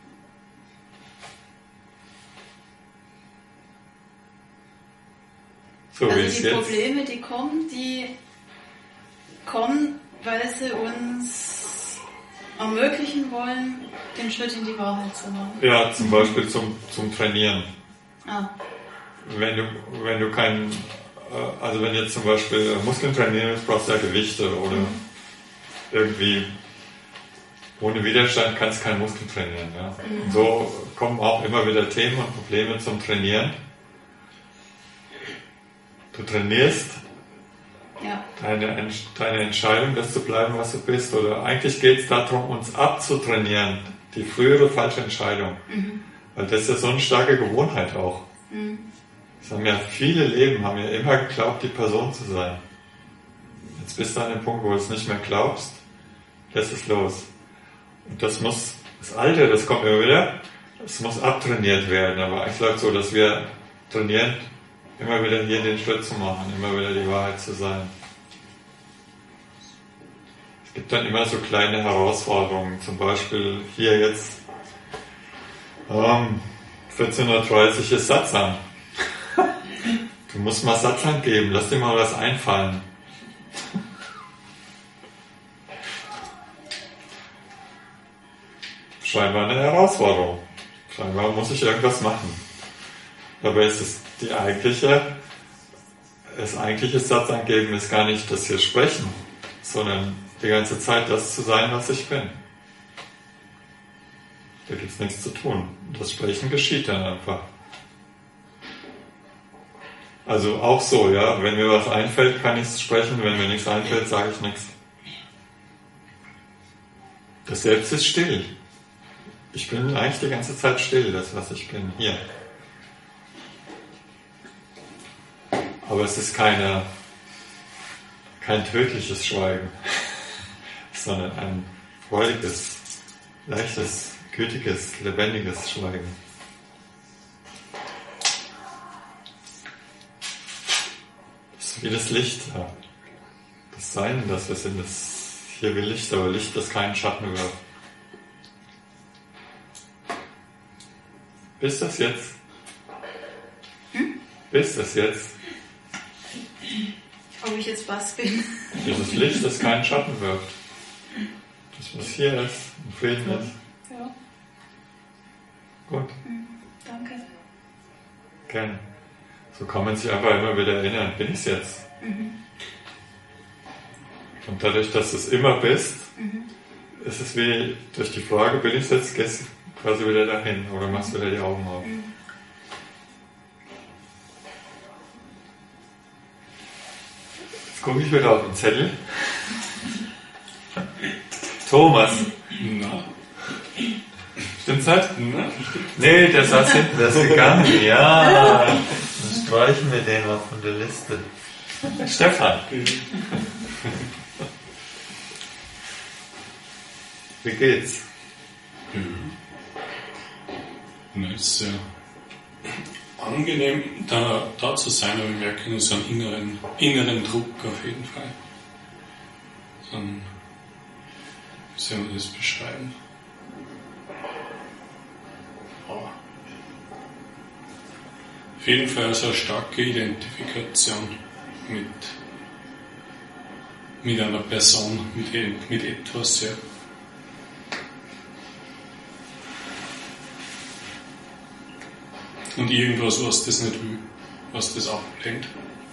So also wie es die jetzt. Probleme, die kommen, die kommen, weil sie uns ermöglichen wollen, den Schritt in die Wahrheit zu machen. Ja, zum Beispiel zum, zum Trainieren. Ah. Wenn du, wenn du kein, also wenn du jetzt zum Beispiel Muskeln trainieren willst, brauchst du ja Gewichte oder mhm. irgendwie ohne Widerstand kannst du keinen Muskel trainieren. Ja? Mhm. Und so kommen auch immer wieder Themen und Probleme zum Trainieren. Du trainierst ja. deine, deine Entscheidung, das zu bleiben, was du bist. Oder eigentlich geht es darum, uns abzutrainieren, die frühere falsche Entscheidung. Mhm. Weil das ist ja so eine starke Gewohnheit auch. Mhm. Das haben ja viele Leben, haben ja immer geglaubt, die Person zu sein. Jetzt bist du an dem Punkt, wo du es nicht mehr glaubst, lässt es los. Und das muss, das Alte, das kommt immer wieder, das muss abtrainiert werden. Aber eigentlich läuft es so, dass wir trainieren, immer wieder hier den Schritt zu machen, immer wieder die Wahrheit zu sein. Es gibt dann immer so kleine Herausforderungen, zum Beispiel hier jetzt ähm, vierzehn Uhr dreißig ist Satsang. Du musst mal Satsang geben, lass dir mal was einfallen. Scheinbar eine Herausforderung. Scheinbar muss ich irgendwas machen. Dabei ist es die eigentliche, das eigentliche Satsang geben ist gar nicht das hier Sprechen, sondern die ganze Zeit das zu sein, was ich bin. Da gibt es nichts zu tun. Das Sprechen geschieht dann einfach. Also auch so, ja, wenn mir was einfällt, kann ich sprechen, wenn mir nichts einfällt, sage ich nichts. Das Selbst ist still. Ich bin eigentlich die ganze Zeit still, das was ich bin, hier. Aber es ist keine, kein tödliches Schweigen, sondern ein freudiges, leichtes, gütiges, lebendiges Schweigen. Das ist wie das Licht, das Sein, das wir sind. Das, hier will Licht, aber Licht, das keinen Schatten wirft. Bist das jetzt? Hm? Bist das jetzt? Ob ich jetzt was bin? Dieses Licht, das keinen Schatten wirft. Das, was hier ist, ein Frieden ist. Ja. Gut. Mhm. Danke. Gerne. So kann man sich einfach immer wieder erinnern, bin ich es jetzt? Mhm. Und dadurch, dass du es immer bist, mhm. ist es wie durch die Frage, bin ich es jetzt, gehst du quasi wieder dahin oder machst wieder die Augen auf. Mhm. Jetzt gucke ich wieder auf den Zettel. Thomas. Na. Stimmt's nicht? Na. Nee, der saß hinten, der ist gegangen. Ja, dann streichen wir den mal von der Liste. Stefan. Wie geht's? Mhm. Na, ist sehr angenehm, da, da zu sein, aber ich merke so einen inneren, inneren Druck auf jeden Fall. So ein, wie soll man das beschreiben? Oh. Auf jeden Fall also eine starke Identifikation mit, mit einer Person, mit, mit etwas, ja. Und irgendwas, was das nicht will, was das ablehnt.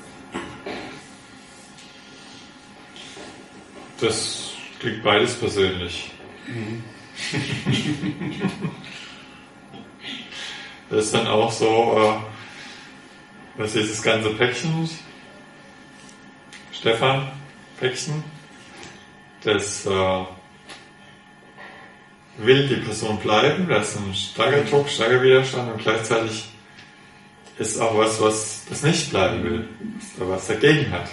Das klingt beides persönlich. Mhm. Das ist dann auch so, äh, was ist das ganze Päckchen? Stefan, Päckchen, das äh, will die Person bleiben, das ist ein starker Druck, starker Widerstand und gleichzeitig ist auch was, was das nicht bleiben will, oder was dagegen hat.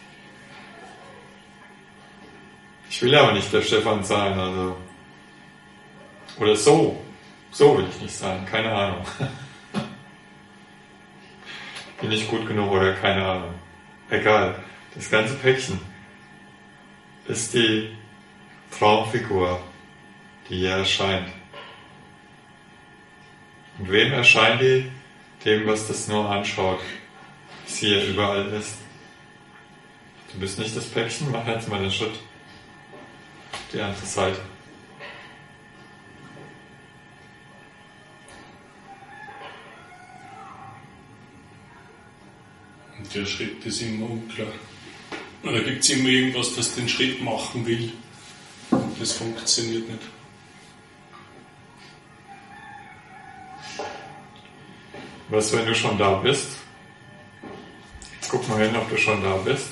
Ich will aber nicht der Stefan sein, also, oder so, so will ich nicht sein, keine Ahnung. Bin ich gut genug oder keine Ahnung. Egal. Das ganze Päckchen ist die Traumfigur, die hier erscheint. Und wem erscheint die? Dem, was das nur anschaut, was hier überall ist. Du bist nicht das Päckchen, mach jetzt mal den Schritt. Die andere Seite. Und der Schritt ist immer unklar. Oder gibt es immer irgendwas, das den Schritt machen will? Und das funktioniert nicht. Was, wenn du schon da bist? Guck mal hin, ob du schon da bist.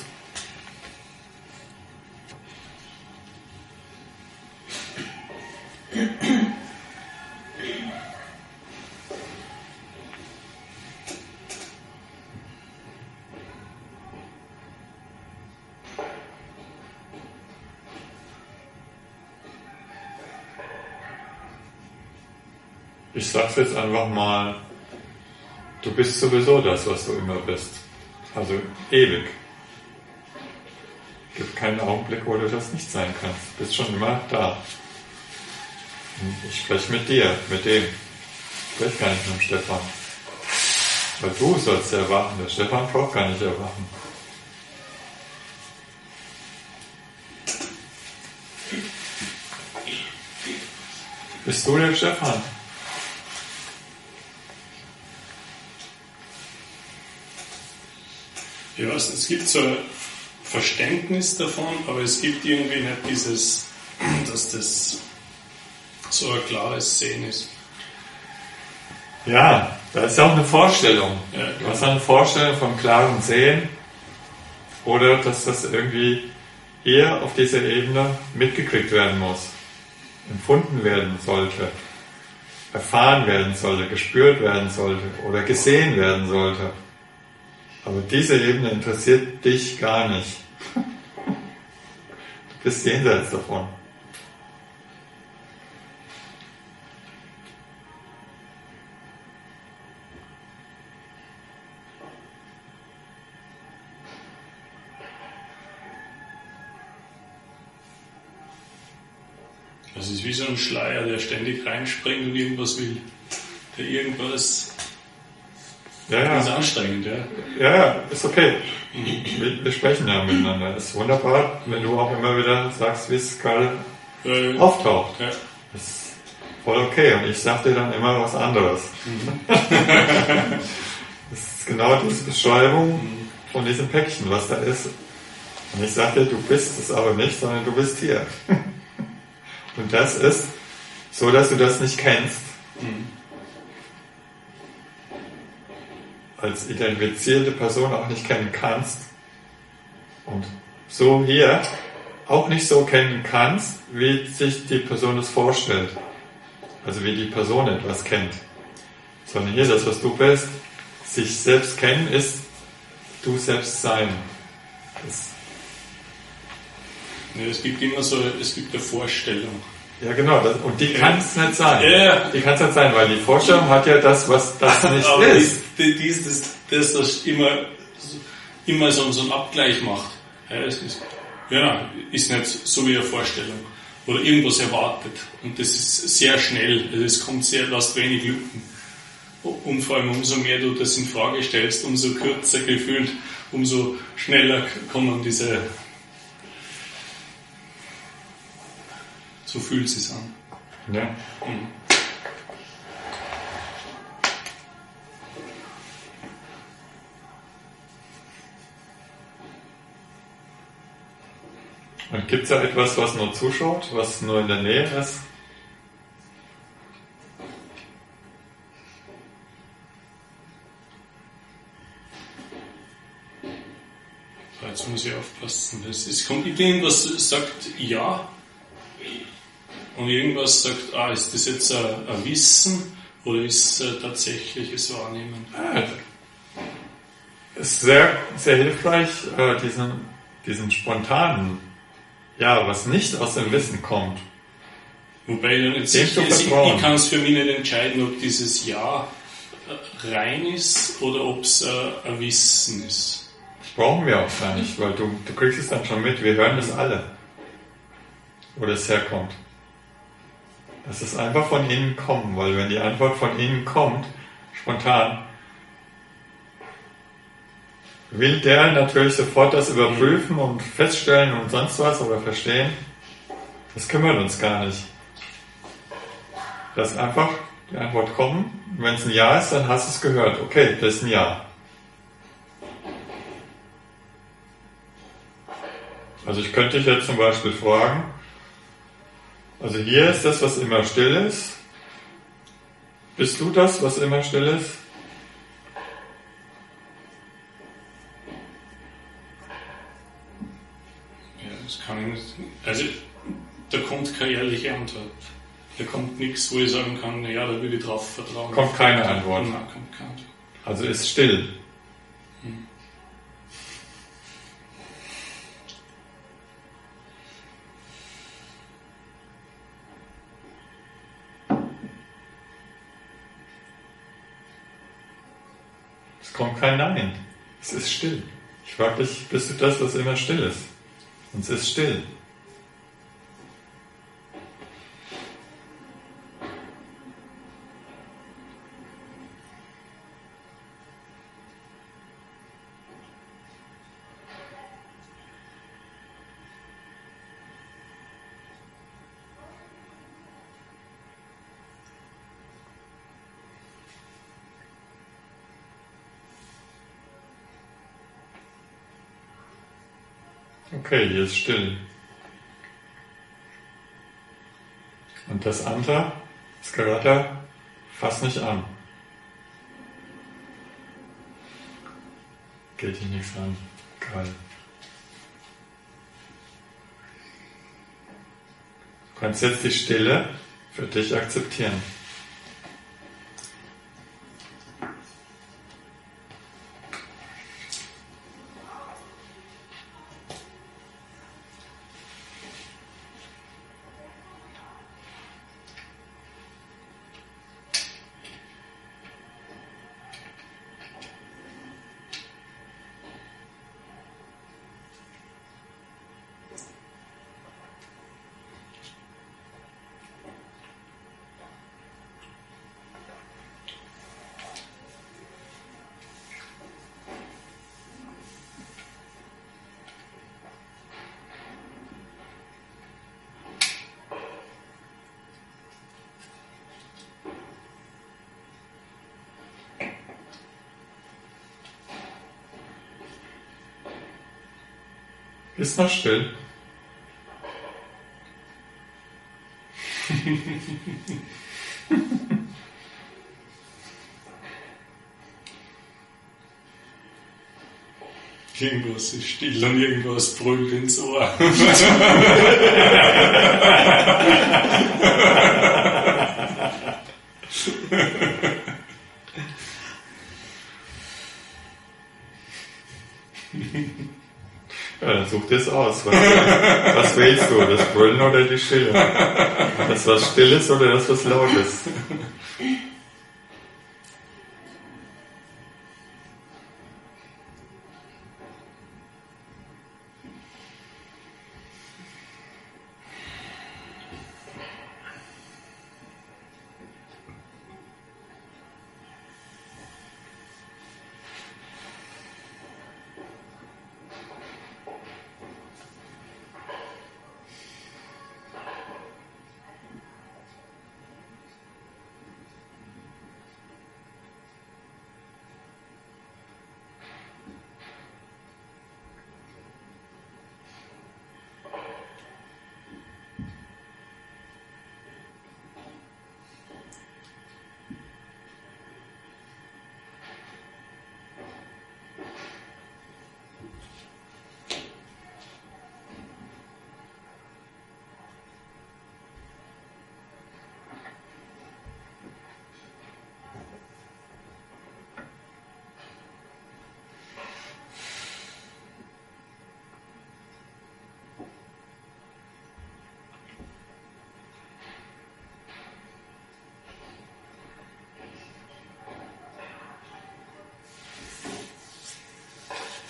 Ich sag's jetzt einfach mal, du bist sowieso das, was du immer bist. Also ewig. Es gibt keinen Augenblick, wo du das nicht sein kannst. Du bist schon immer da. Und ich spreche mit dir, mit dem. Ich spreche gar nicht mit dem Stefan. Weil du sollst erwachen. Der Stefan braucht gar nicht erwachen. Bist du der Stefan? Ja, also es gibt so ein Verständnis davon, aber es gibt irgendwie nicht dieses, dass das so ein klares Sehen ist. Ja, da ist auch eine Vorstellung. Ja, Du hast eine Vorstellung vom klaren Sehen oder dass das irgendwie eher auf dieser Ebene mitgekriegt werden muss, empfunden werden sollte, erfahren werden sollte, gespürt werden sollte oder gesehen werden sollte. Aber diese Ebene interessiert dich gar nicht. Du bist jenseits davon. Das ist wie so ein Schleier, der ständig reinspringt und irgendwas will. Der irgendwas... Ja, ja. Das ist anstrengend, ja. Ja, ja, ist okay. Wir, wir sprechen ja miteinander. Das ist wunderbar, wenn du auch immer wieder sagst, wie es gerade Äh, auftaucht. ja. Das ist voll okay. Und ich sag dir dann immer was anderes. Mhm. Das ist genau diese Beschreibung von diesem Päckchen, was da ist. Und ich sag dir, du bist es aber nicht, sondern du bist hier. Und das ist so, dass du das nicht kennst. Mhm. Als identifizierte Person auch nicht kennen kannst und so hier auch nicht so kennen kannst, wie sich die Person das vorstellt. Also wie die Person etwas kennt. Sondern hier das, was du bist, sich selbst kennen, ist du selbst sein. Das Ja, es gibt immer so, es gibt eine Vorstellung. ja genau, das, und die kann es nicht sein. Ja. Die kann es nicht sein, weil die Vorstellung hat ja das, was das nicht Aber ist. Die, die ist das, das, das immer, immer so, so einen Abgleich macht. Ja, es ist, ja, ist nicht so wie eine Vorstellung. Oder irgendwas erwartet. Und das ist sehr schnell. Also es kommt sehr, lasst wenig Lücken. Und vor allem umso mehr du das in Frage stellst, umso kürzer gefühlt, umso schneller kommen diese, so fühlt es sich an. Ja. Mhm. Und gibt es ja etwas, was nur zuschaut, was nur in der Nähe ist? Jetzt muss ich aufpassen. Es kommt irgendwas, sagt ja, und irgendwas sagt, ah, ist das jetzt ein, ein Wissen oder ist es tatsächliches Wahrnehmen? Es ist sehr, sehr hilfreich, äh, diesen, diesen spontanen, ja, was nicht aus dem Wissen kommt. Wobei dann jetzt ich, ich, ich kann es für mich nicht entscheiden, ob dieses Ja rein ist oder ob es äh, ein Wissen ist. Das brauchen wir auch gar nicht, weil du, du kriegst es dann schon mit, wir hören das alle, wo das herkommt. Das ist einfach von innen kommen, weil wenn die Antwort von innen kommt, spontan, will der natürlich sofort das überprüfen und feststellen und sonst was oder verstehen. Das kümmert uns gar nicht. Lass einfach die Antwort kommen. Wenn es ein Ja ist, dann hast du es gehört. Okay, das ist ein Ja. Also ich könnte dich jetzt zum Beispiel fragen, also hier ist das, was immer still ist. Bist du das, was immer still ist? Ja, das kann ich nicht. Also, da kommt keine ehrliche Antwort. Da kommt nichts, wo ich sagen kann, ja, da würde ich drauf vertrauen. Kommt keine Antwort. Nein, kommt keine Antwort. Also ist still. Hm. Es kommt kein Nein. Es ist still. Ich frage dich, bist du das, was immer still ist? Und es ist still. Okay, hier ist still. Und das andere, das Geratter, fass nicht an. Geht dich nichts an. Geil. Du kannst jetzt die Stille für dich akzeptieren. Ist noch still. Irgendwas ist still und irgendwas brüllt ins Ohr. Ja, dann such dir es aus. Was, was wählst du? Das Brüllen oder die Stille? Das, was still ist oder das, was laut ist?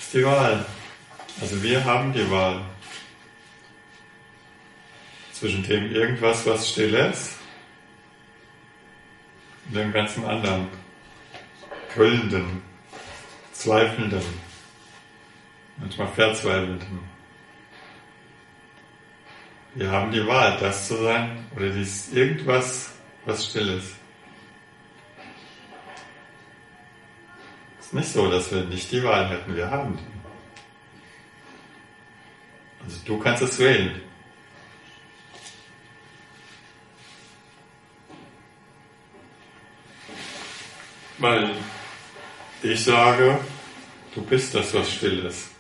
ist die Wahl. Also wir haben die Wahl. Zwischen dem irgendwas, was still ist, und dem ganzen anderen. Grüllenden, Zweifelnden, manchmal Verzweifelnden. Wir haben die Wahl, das zu sein oder dies irgendwas, was still ist. Es ist nicht so, dass wir nicht die Wahl hätten, wir haben die. Also du kannst es wählen. Weil ich sage, du bist das, was still ist.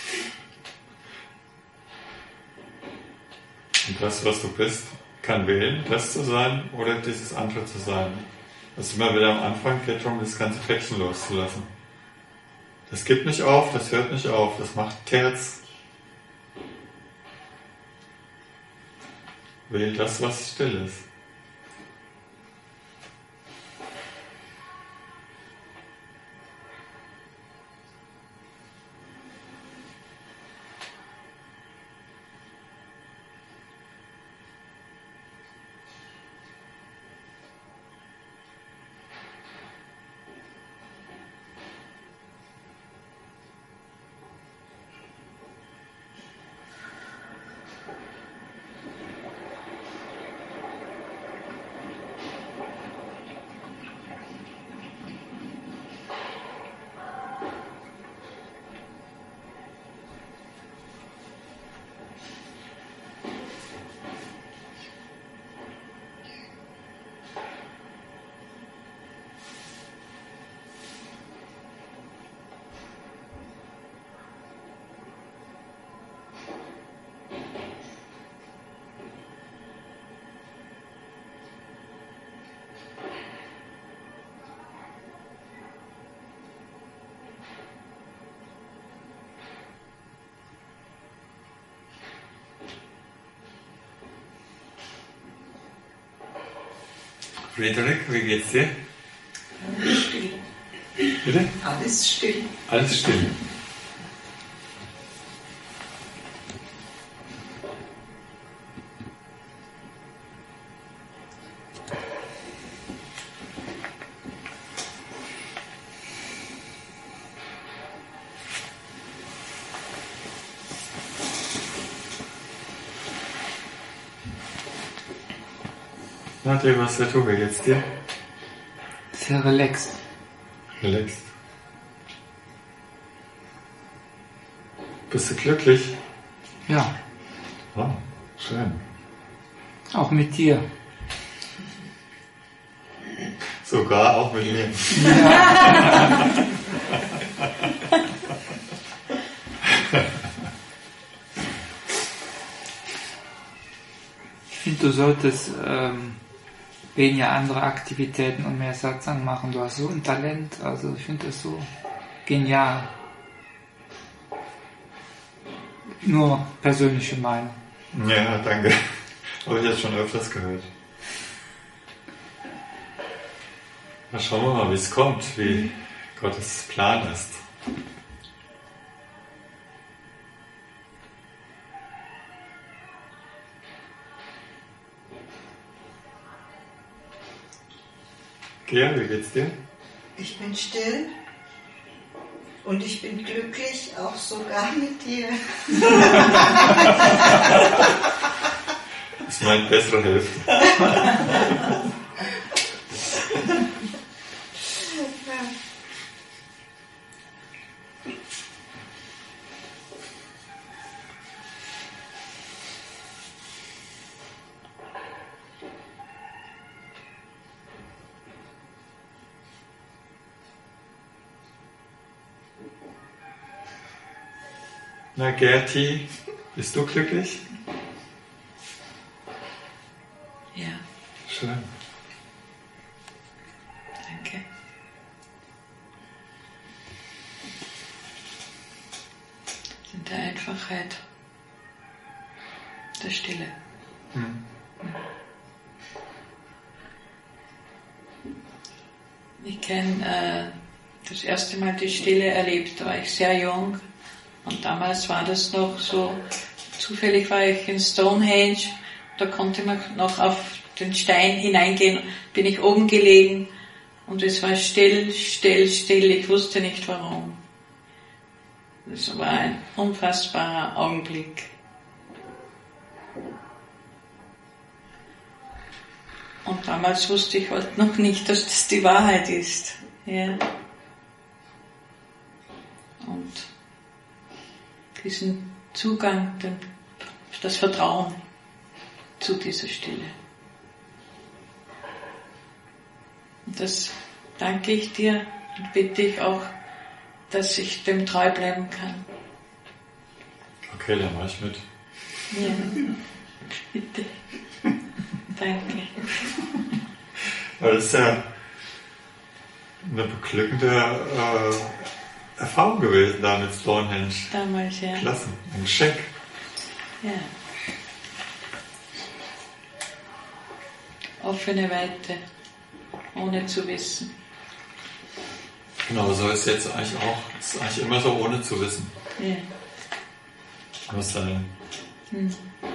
Und das, was du bist, kann wählen, das zu sein oder dieses andere zu sein. Das ist immer wieder am Anfang geht darum, das ganze Päckchen loszulassen. Das gibt nicht auf, das hört nicht auf, das macht Terz. Wähl das, was still ist. Frederik, wie geht's dir? Alles still. Bitte? Alles still. Alles still. Nadja, was wird du jetzt dir? Sehr relaxed. Relaxed. Bist du glücklich? Ja, Oh, schön. auch mit dir. Sogar auch mit mir. Ich finde, du solltest ähm, weniger andere Aktivitäten und mehr Satsang machen. Du hast so ein Talent, also ich finde das so genial. Nur persönliche Meinung. Ja, danke. Habe ich jetzt schon öfters gehört. Na, schauen wir mal, wie es kommt, wie Gottes Plan ist. Gea, wie geht's dir? Ich bin still und ich bin glücklich, auch sogar mit dir. Das ist meine bessere Hälfte. Na, Gerti, bist du glücklich? Ja, Schön. danke. In der Einfachheit, der Stille. Hm. Ich kenne äh, das erste Mal die Stille erlebt, da war ich sehr jung Und damals war das noch so, zufällig war ich in Stonehenge, da konnte man noch auf den Stein hineingehen, bin ich oben gelegen und es war still, still, still, ich wusste nicht warum. Das war ein unfassbarer Augenblick. Und damals wusste ich halt noch nicht, dass das die Wahrheit ist. Ja. Und diesen Zugang, den, das Vertrauen zu dieser Stille. Und das danke ich dir und bitte ich auch, dass ich dem treu bleiben kann. Okay, dann mach ich mit. Ja, bitte. Danke. Weil es ist ja eine beglückende äh, Erfahrung gewesen da mit Stonehenge. Damals, ja. Klasse, ein Geschenk. Ja. Offene Weite, ohne zu wissen. Genau, so ist jetzt eigentlich auch. Es ist eigentlich immer so, ohne zu wissen. Ja. Was sein. Hm.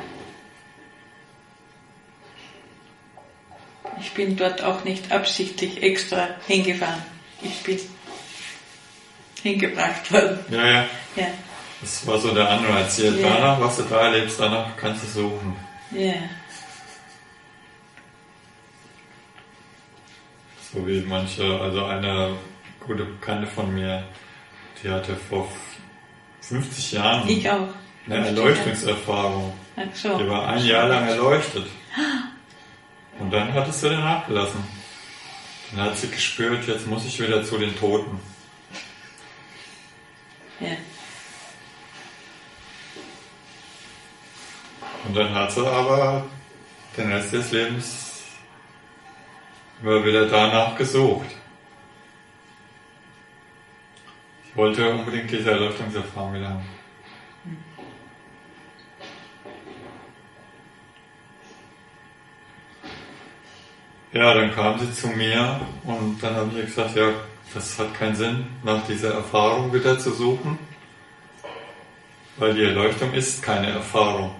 Ich bin dort auch nicht absichtlich extra hingefahren. Ich bin hingebracht worden. Ja, ja. Ja. Das war so der Anreiz hier. Ja. Danach, was du da erlebst, danach kannst du suchen. Ja. So wie manche, also eine gute Bekannte von mir, die hatte vor fünfzig Jahren Ich auch. eine Erleuchtungserfahrung. Ach so. Die war ein Jahr lang erleuchtet. Und dann hat es wieder nachgelassen. Dann hat sie gespürt, jetzt muss ich wieder zu den Toten. Ja. Und dann hat sie aber den Rest des Lebens immer wieder danach gesucht. Ich wollte unbedingt diese Erleuchtungserfahrung wieder haben. Ja, dann kam sie zu mir und dann habe ich ihr gesagt, ja, das hat keinen Sinn, nach dieser Erfahrung wieder zu suchen, weil die Erleuchtung ist keine Erfahrung.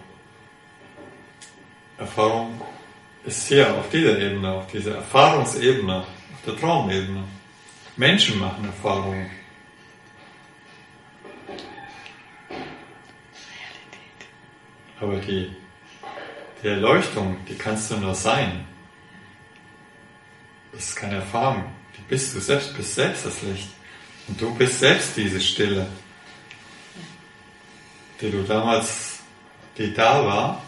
Erfahrung ist hier auf dieser Ebene, auf dieser Erfahrungsebene, auf der Traumebene. Menschen machen Erfahrungen. Aber die, die Erleuchtung, die kannst du nur sein. Das ist keine Erfahrung. Die bist du selbst, bist selbst das Licht. Und du bist selbst diese Stille, die du damals, die da war.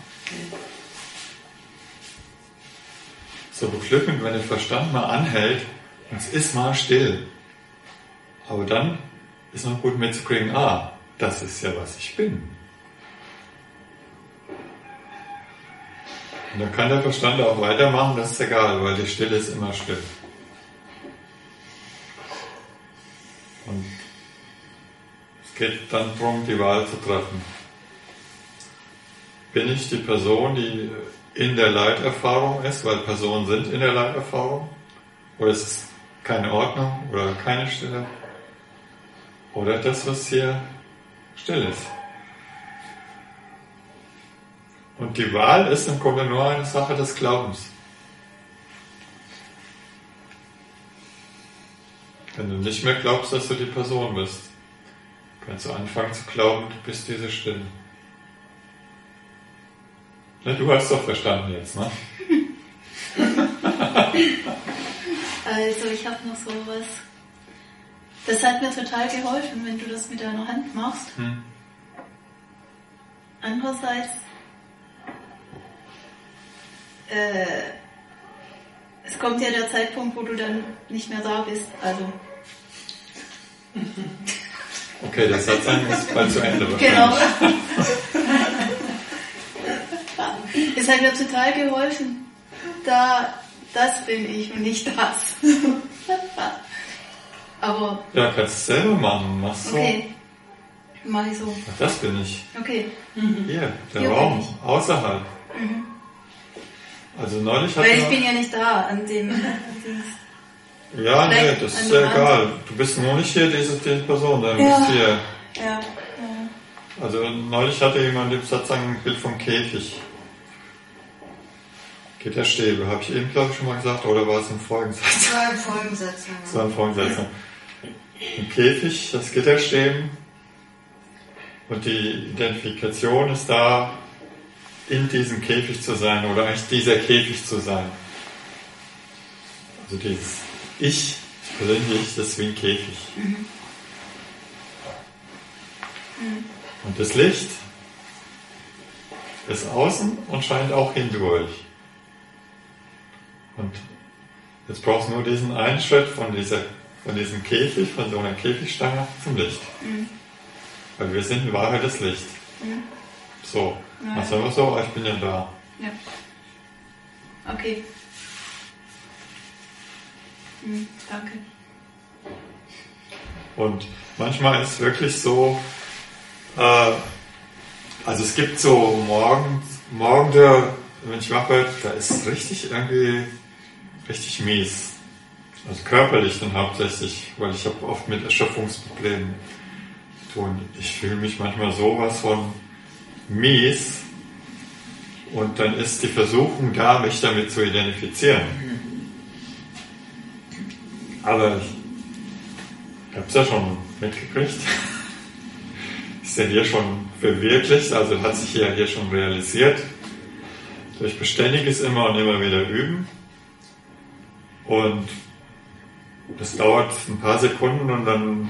So beglückend, wenn der Verstand mal anhält und es ist mal still. Aber dann ist noch gut mitzukriegen, ah, das ist ja, was ich bin. Und dann kann der Verstand auch weitermachen, das ist egal, weil die Stille ist immer still. Und es geht dann darum, die Wahl zu treffen. Bin ich die Person, die in der Leiterfahrung ist, weil Personen sind in der Leiterfahrung? Oder ist es keine Ordnung oder keine Stille? Oder das, was hier still ist? Und die Wahl ist im Grunde nur eine Sache des Glaubens. Wenn du nicht mehr glaubst, dass du die Person bist, kannst du anfangen zu glauben, du bist diese Stille. Ne, du hast doch verstanden jetzt, ne? Also ich habe noch sowas. Das hat mir total geholfen, wenn du das mit deiner Hand machst. Hm. Andererseits äh, es kommt ja der Zeitpunkt, wo du dann nicht mehr da bist. Also okay, der Satz ist bald zu Ende. Genau. Es hat mir total geholfen. Da, das bin ich und nicht das. Aber ja, kannst du selber machen. Machst so. okay, mach ich so. Ach, das bin ich. Okay. Hier, der Hier bin Raum, ich. außerhalb. Mhm. Also neulich hat Weil ich er- bin ja nicht da an dem. Ja, nee, Vielleicht das an ist dem ja egal. anderen. Du bist nur nicht hier, diese, diese Person, sondern du Ja. bist hier. Ja, ja. Also neulich hatte jemand im Satzang ein Bild vom Käfig. Gitterstäbe, habe ich eben, glaube ich, schon mal gesagt, oder war es ein Folgensatz? Das war ein Folgensatz. Das war ein Folgensatz. Ein Käfig, das Gitterstäben, und die Identifikation ist da, in diesem Käfig zu sein oder eigentlich dieser Käfig zu sein. Also dieses Ich, das persönliche Ich, das ist wie ein Käfig. Mhm. Mhm. Und das Licht ist außen und scheint auch hindurch. Und jetzt brauchst du nur diesen einen Schritt von, dieser, von diesem Käfig, von so einer Käfigstange zum Licht. Mhm. Weil wir sind in Wahrheit das Licht. Mhm. So, Ja. mach's einfach so, ich bin ja da. Ja. Okay. Mhm, danke. Und manchmal ist es wirklich so, äh, also es gibt so morgen, morgen der, wenn ich wach werde, da ist es richtig irgendwie, richtig mies. Also körperlich dann hauptsächlich, weil ich habe oft mit Erschöpfungsproblemen zu tun. Ich fühle mich manchmal sowas von mies, und dann ist die Versuchung da, mich damit zu identifizieren. Aber ich habe es ja schon mitgekriegt. Ist ja hier schon verwirklicht, also hat sich ja hier schon realisiert. Durch beständiges immer und immer wieder üben. Und das dauert ein paar Sekunden und dann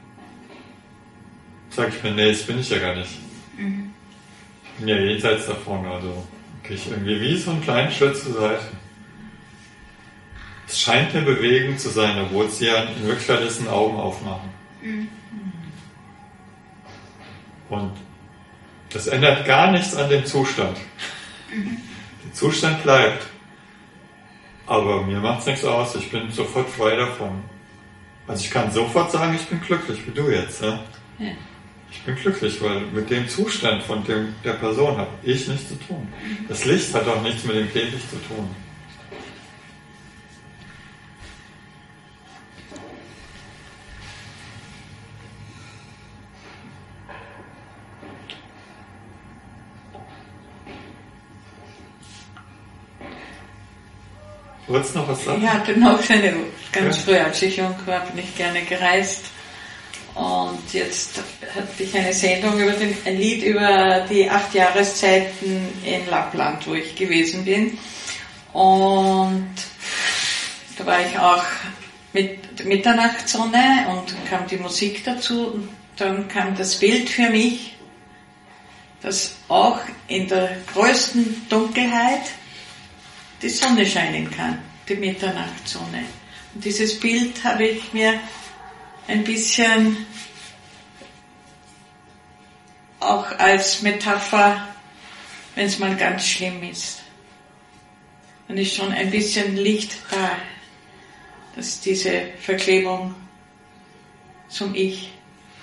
sage ich mir, nee, das bin ich ja gar nicht. Mhm. Ich bin ja jenseits davon, also gehe ich irgendwie wie so einen kleinen Schritt zur Seite. Es scheint eine Bewegung zu sein, obwohl es ja in Wirklichkeit ist, ein Augen aufmachen. Mhm. Und das ändert gar nichts an dem Zustand. Mhm. Der Zustand bleibt. Aber mir macht es nichts aus, ich bin sofort frei davon. Also ich kann sofort sagen, ich bin glücklich, wie du jetzt. Ja? Ja. Ich bin glücklich, weil mit dem Zustand von dem, der Person habe ich nichts zu tun. Das Licht hat auch nichts mit dem Käfig zu tun. Wolltest du noch was sagen? Ich hatte noch eine, ganz Ja. früh, als ich jung war, bin ich gerne gereist. Und jetzt hatte ich eine Sendung über den, ein Lied über die acht Jahreszeiten in Lappland, wo ich gewesen bin. Und da war ich auch mit der Mitternachtssonne und dann kam die Musik dazu und dann kam das Bild für mich, dass auch in der größten Dunkelheit die Sonne scheinen kann, die Mitternachtssonne. Und dieses Bild habe ich mir ein bisschen auch als Metapher, wenn es mal ganz schlimm ist. Dann ist schon ein bisschen Licht da, dass diese Verklebung zum Ich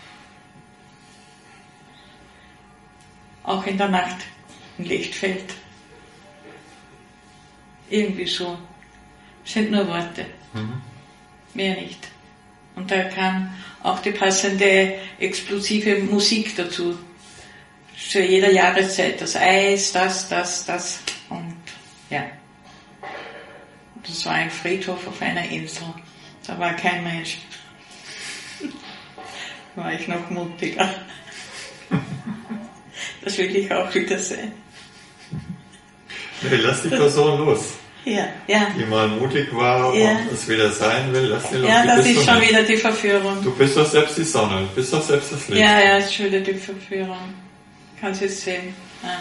auch in der Nacht ein Licht fällt. Irgendwie so. Es sind nur Worte. Mhm. Mehr nicht. Und da kam auch die passende explosive Musik dazu. Zu jeder Jahreszeit. Das Eis, das, das, das. Und ja. Das war ein Friedhof auf einer Insel. Da war kein Mensch. Da war ich noch mutiger. Das will ich auch wieder sehen. Nee, lass die Person los. Ja, ja. Die mal mutig war Ja. und es wieder sein will, lass die los. Ja, Die das bist ist du schon nicht. wieder die Verführung. Du bist doch selbst die Sonne, du bist doch selbst das Licht. Ja, ja, ist schon wieder die Verführung. Kannst du jetzt sehen. Ja.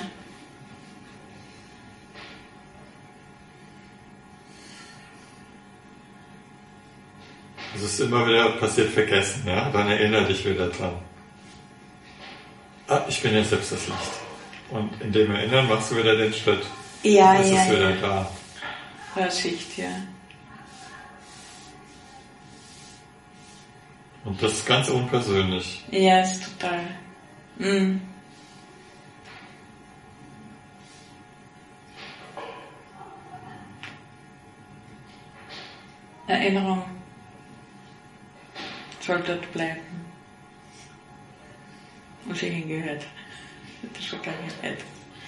Das ist immer wieder passiert vergessen, ja? Dann erinnere dich wieder dran. Ah, ich bin ja selbst das Licht. Und in dem Erinnern machst du wieder den Schritt. Ja, Dann ist ja, es wieder ja. da. Vorsicht, ja. Und das ist ganz unpersönlich. Ja, ist total. Mm. Erinnerung soll dort bleiben. wo sie hingehört. Das ist Vergangenheit.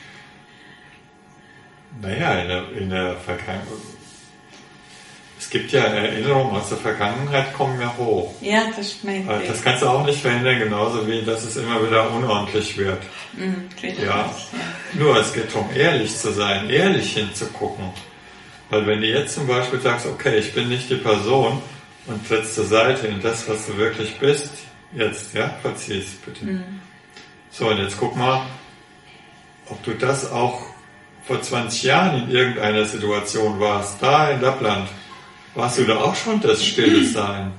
Naja, in der, in der Vergangenheit. Es gibt ja Erinnerungen aus der Vergangenheit, kommen ja hoch. Ja, das meint ich. Das kannst du auch nicht verhindern, genauso wie, dass es immer wieder unordentlich wird. Mhm, ja. ja. Nur es geht darum, ehrlich zu sein, ehrlich hinzugucken. Weil wenn du jetzt zum Beispiel sagst, okay, ich bin nicht die Person und trittst zur Seite in das, was du wirklich bist, jetzt, ja, verziehst bitte. Mhm. So, und jetzt guck mal, ob du das auch vor zwanzig Jahren in irgendeiner Situation warst, da in Lappland. Warst du da auch schon das stille Sein?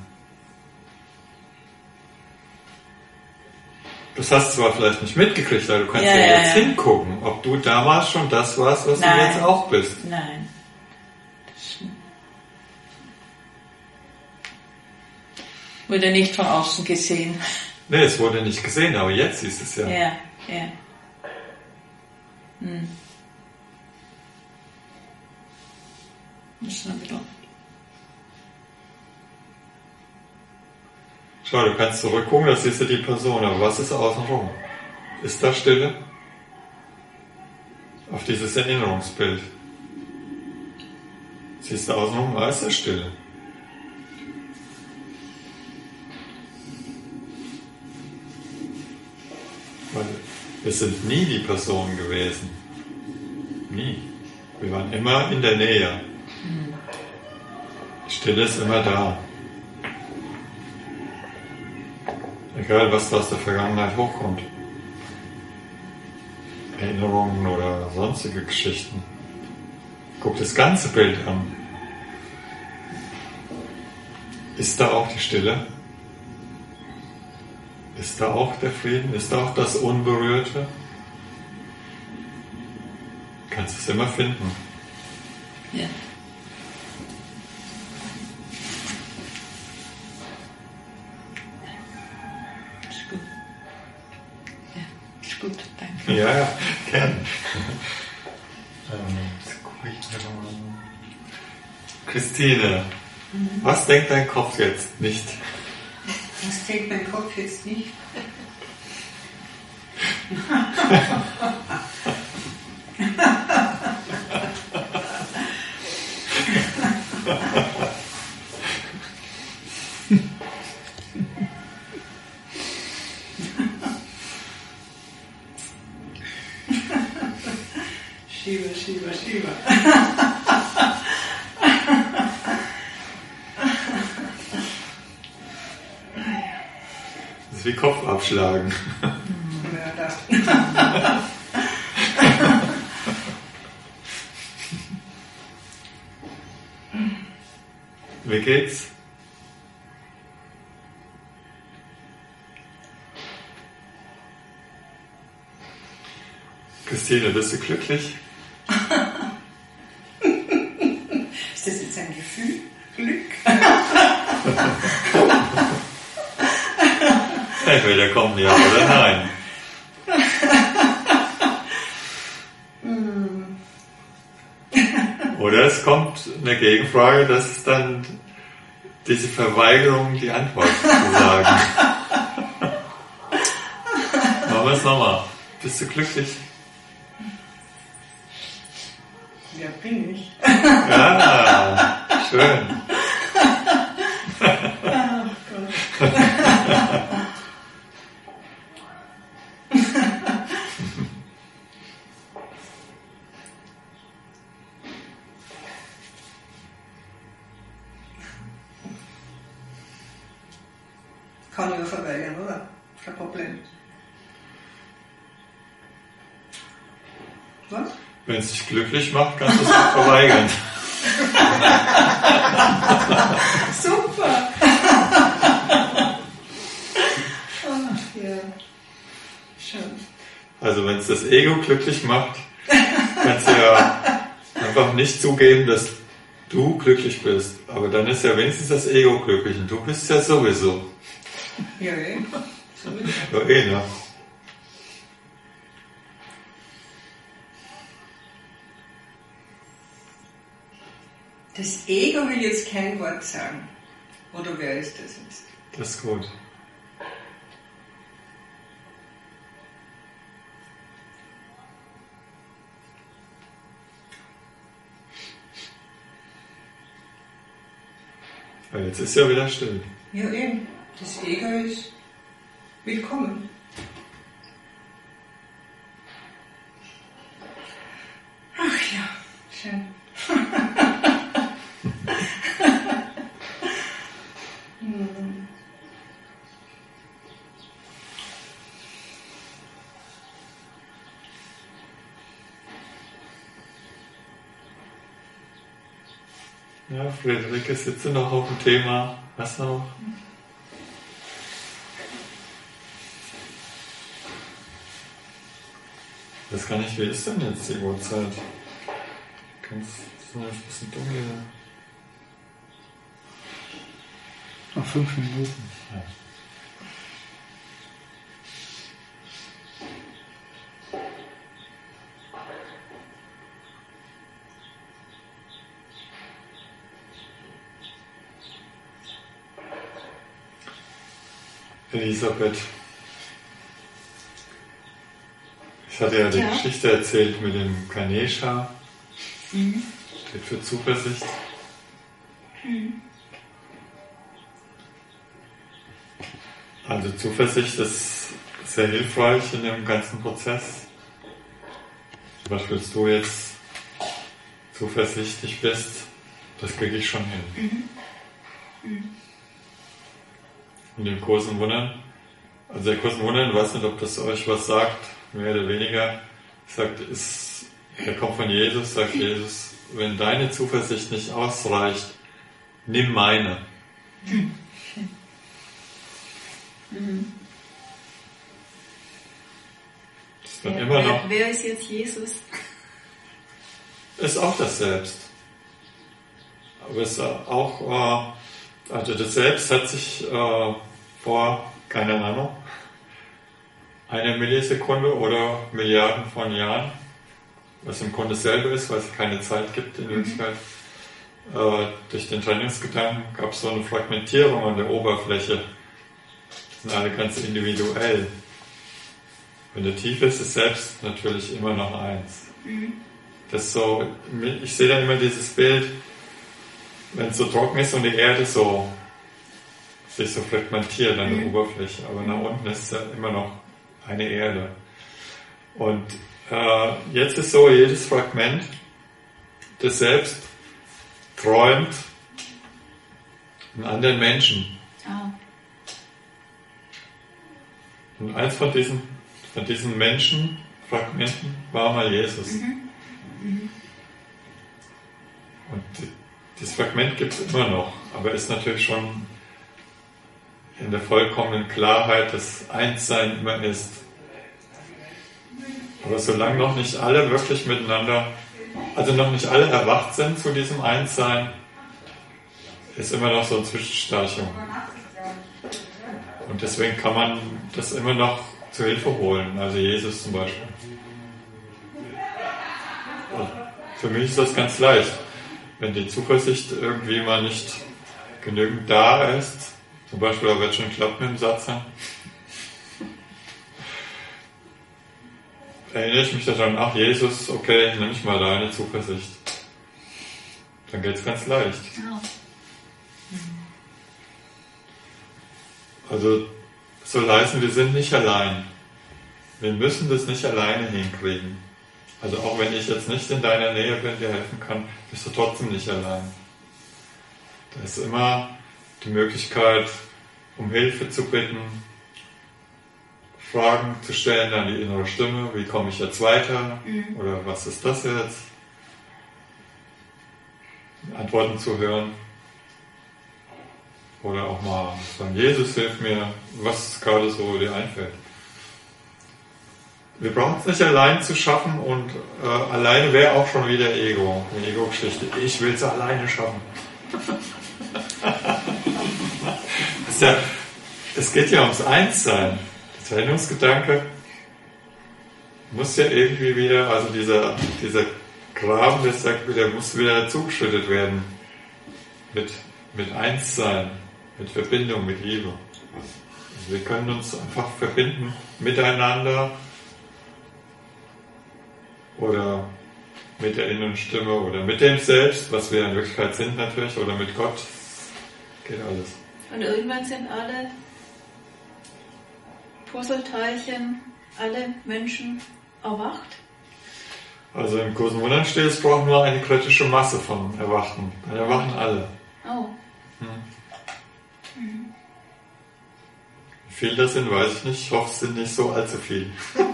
Das hast du zwar vielleicht nicht mitgekriegt, aber du kannst ja, ja jetzt ja. hingucken, ob du damals schon das warst, was Nein. du jetzt auch bist. Nein. Wurde nicht von außen gesehen. Nee, es wurde nicht gesehen, aber jetzt ist es ja. Ja, ja. Hm. Müssen wir wieder. Schau, du kannst zurückgucken, da siehst du die Person, aber was ist außenrum? Ist da Stille? Auf dieses Erinnerungsbild. Siehst du außenrum, da ist da Stille. Weil wir sind nie die Person gewesen. Nie. Wir waren immer in der Nähe. Die Stille ist immer da. Egal, was da aus der Vergangenheit hochkommt. Erinnerungen oder sonstige Geschichten. Guck das ganze Bild an. Ist da auch die Stille? Ist da auch der Frieden? Ist da auch das Unberührte? Du kannst es immer finden. Ja. Ist gut. Ja, ist gut, danke. Ja, ja, gern. Jetzt gucke ich mir mal. Christine, mhm. was denkt dein Kopf jetzt nicht? Was denkt mein Kopf jetzt nicht? Shiva, Shiva, Shiva. Das ist wie Kopf abschlagen. Ja, das. Wie geht's? Christine, bist du glücklich? Ist das jetzt ein Gefühl? Glück? Entweder kommen ja oder nein. Oder es kommt eine Gegenfrage, das ist dann diese Verweigerung, die Antwort zu sagen. Machen wir es nochmal. Bist du glücklich? Ja, bin ich. Ja, schön. Ach Gott. Kann ich ja verweigern, oder? Kein Problem. Was? Wenn es dich glücklich macht, kannst du es auch verweigern. Super! Ach ja. Schön. Also wenn es das Ego glücklich macht, kannst du ja einfach nicht zugeben, dass du glücklich bist. Aber dann ist ja wenigstens das Ego glücklich und du bist ja sowieso. Ja, eh. Sowieso. Ja, eh, ne? Das Ego will jetzt kein Wort sagen. Oder wer ist das jetzt? Das ist gut. Weil jetzt ist ja wieder still. Ja, eben. Das Ego ist willkommen. Ach ja, schön. hm. Ja, Friederike sitzt noch auf dem Thema. Was noch? Das kann nicht, wie ist denn jetzt die Uhrzeit? Ganz, ist noch ein bisschen dunkel. Noch fünf Minuten. Ja. Elisabeth, ich hatte ja die Ja. Geschichte erzählt mit dem Ganesha, Mhm. steht für Zuversicht. Mhm. Also Zuversicht ist sehr hilfreich in dem ganzen Prozess. Zum Beispiel, dass du jetzt zuversichtlich bist, das kriege ich schon hin. Mhm. Mhm. Und dem Kurs in Wundern, also der Kurs in Wundern, ich weiß nicht, ob das euch was sagt, mehr oder weniger, sagt, ist, der kommt von Jesus, sagt Jesus, wenn deine Zuversicht nicht ausreicht, nimm meine. Mhm. Das wird Wer, immer wer, noch, wer ist jetzt Jesus? ist auch das Selbst. Aber es ist auch, äh, also das Selbst hat sich äh, vor, keine Ahnung, einer Millisekunde oder Milliarden von Jahren, was im Grunde dasselbe ist, weil es keine Zeit gibt in Wirklichkeit, äh, durch den Trennungsgedanken gab es so eine Fragmentierung an der Oberfläche. Die sind alle ganz individuell. In der Tiefe ist es selbst natürlich immer noch eins. Mhm. Das ist so, ich sehe dann immer dieses Bild, wenn es so trocken ist und die Erde so sich so fragmentiert an der Mhm. Oberfläche, aber nach unten ist es ja immer noch eine Erde. Und äh, jetzt ist so, jedes Fragment des Selbst träumt einen anderen Menschen. Ah. Und eins von diesen, von diesen Menschenfragmenten war mal Jesus. Mhm. Mhm. Und die, dieses Fragment gibt es immer noch, aber ist natürlich schon in der vollkommenen Klarheit, dass Einssein immer ist. Aber solange noch nicht alle wirklich miteinander, also noch nicht alle erwacht sind zu diesem Einssein, ist immer noch so ein Zwischenstadium. Und deswegen kann man das immer noch zur Hilfe holen, also Jesus zum Beispiel. Und für mich ist das ganz leicht. Wenn die Zuversicht irgendwie mal nicht genügend da ist, zum Beispiel, da wird schon klappt mit dem Satz, erinnere ich mich daran, ach Jesus, okay, nimm ich mal deine Zuversicht. Dann geht es ganz leicht. Ah. Also soll heißen, wir sind nicht allein. Wir müssen das nicht alleine hinkriegen. Also auch wenn ich jetzt nicht in deiner Nähe bin, dir helfen kann, bist du trotzdem nicht allein. Da ist immer die Möglichkeit, um Hilfe zu bitten, Fragen zu stellen an die innere Stimme, wie komme ich jetzt weiter? Mhm. Oder was ist das jetzt? Antworten zu hören. Oder auch mal sagen, Jesus, hilf mir, was gerade so dir einfällt. Wir brauchen es nicht allein zu schaffen und äh, alleine wäre auch schon wieder Ego, eine Ego-Geschichte. Ich will es alleine schaffen. das ist ja, es geht ja ums Einssein. Der Trennungsgedanke muss ja irgendwie wieder, also dieser, dieser Graben, der sagt, der muss wieder zugeschüttet werden. Mit, mit Einssein, mit Verbindung, mit Liebe. Also wir können uns einfach verbinden miteinander oder mit der inneren Stimme oder mit dem Selbst, was wir in Wirklichkeit sind natürlich, oder mit Gott. geht alles. Und irgendwann sind alle Puzzleteilchen, alle Menschen erwacht. Also im Kurs in Wundern steht, es braucht nur eine kritische Masse von Erwachen. Dann erwachen alle. Oh. Hm. Mhm. Wie viel das sind, weiß ich nicht. Ich hoffe, es sind nicht so allzu viel.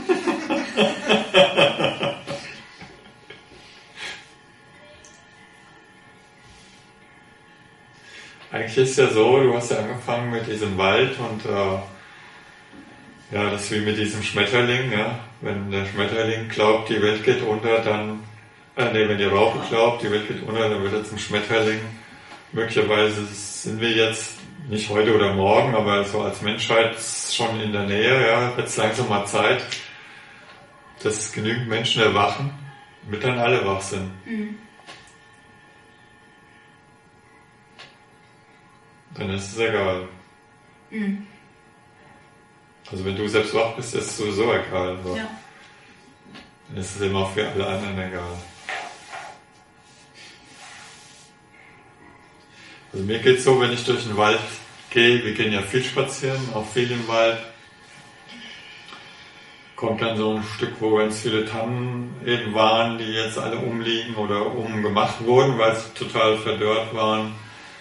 Eigentlich ist es ja so, du hast ja angefangen mit diesem Wald und äh, ja, das ist wie mit diesem Schmetterling. Ja? Wenn der Schmetterling glaubt, die Welt geht unter, dann, äh, nee, wenn die Raupe glaubt, die Welt geht unter, dann wird er zum Schmetterling. Möglicherweise sind wir jetzt, nicht heute oder morgen, aber so als Menschheit schon in der Nähe, ja, wird es langsam mal Zeit, dass genügend Menschen erwachen, damit dann alle wach sind. Mhm. Dann ist es egal. Mhm. Also wenn du selbst wach bist, ist es sowieso egal. Aber Ja. dann ist es immer auch für alle anderen egal. Also mir geht es so, wenn ich durch den Wald gehe, wir gehen ja viel spazieren, auch viel im Wald, kommt dann so ein Stück, wo ganz viele Tannen eben waren, die jetzt alle umliegen oder umgemacht wurden, weil sie total verdörrt waren.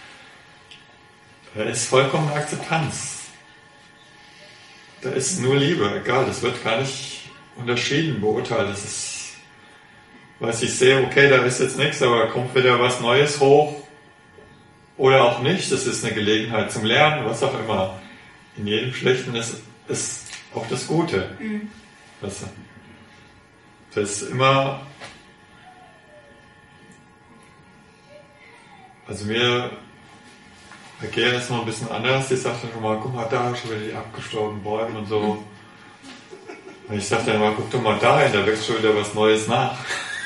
Da ist vollkommen Akzeptanz. Da ist nur Liebe, egal, das wird gar nicht unterschieden, beurteilt. Das ist, weiß ich sehe, okay, da ist jetzt nichts, aber da kommt wieder was Neues hoch. Oder auch nicht, das ist eine Gelegenheit zum Lernen, was auch immer. In jedem Schlechten ist, ist auch das Gute. Mhm. Das, das ist immer, also mir, bei Gea ist noch ein bisschen anders, die sagt dann schon mal, guck mal da, schon wieder die abgestorbenen Bäume und so. Und ich sage dann mal, guck doch mal dahin, da wächst schon wieder was Neues nach.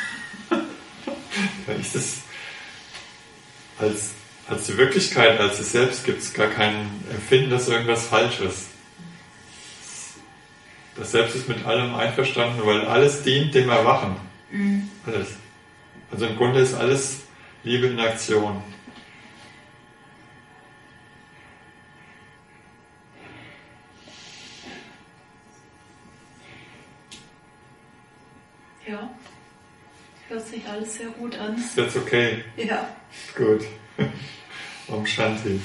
Weil ich das als Als die Wirklichkeit, als es selbst, gibt es gar kein Empfinden, dass irgendwas falsch ist. Das Selbst ist mit allem einverstanden, weil alles dient dem Erwachen. Mhm. Alles. Also im Grunde ist alles Liebe in Aktion. Ja. Hört sich alles sehr gut an. Ist jetzt okay? Ja. Gut. Om Shanti.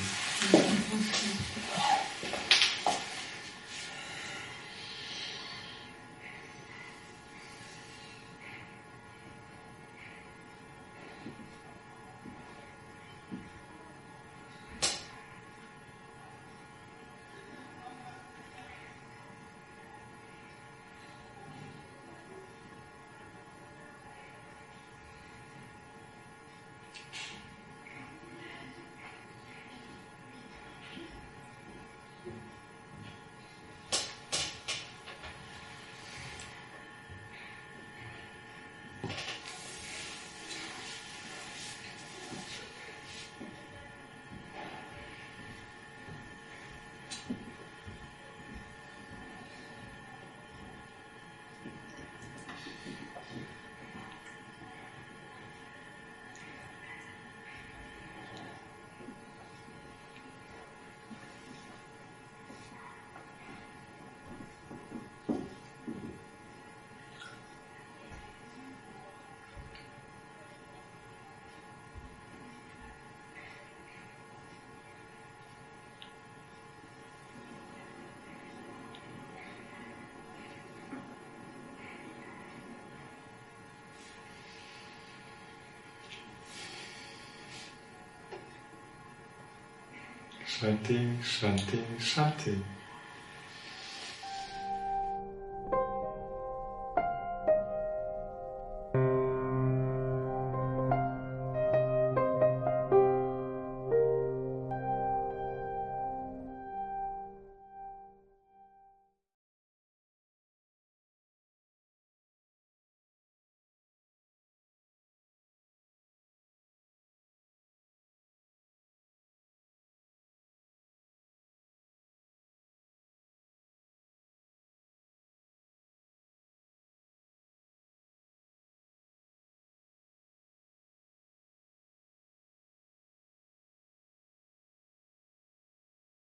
Shanti, Shanti, Shanti.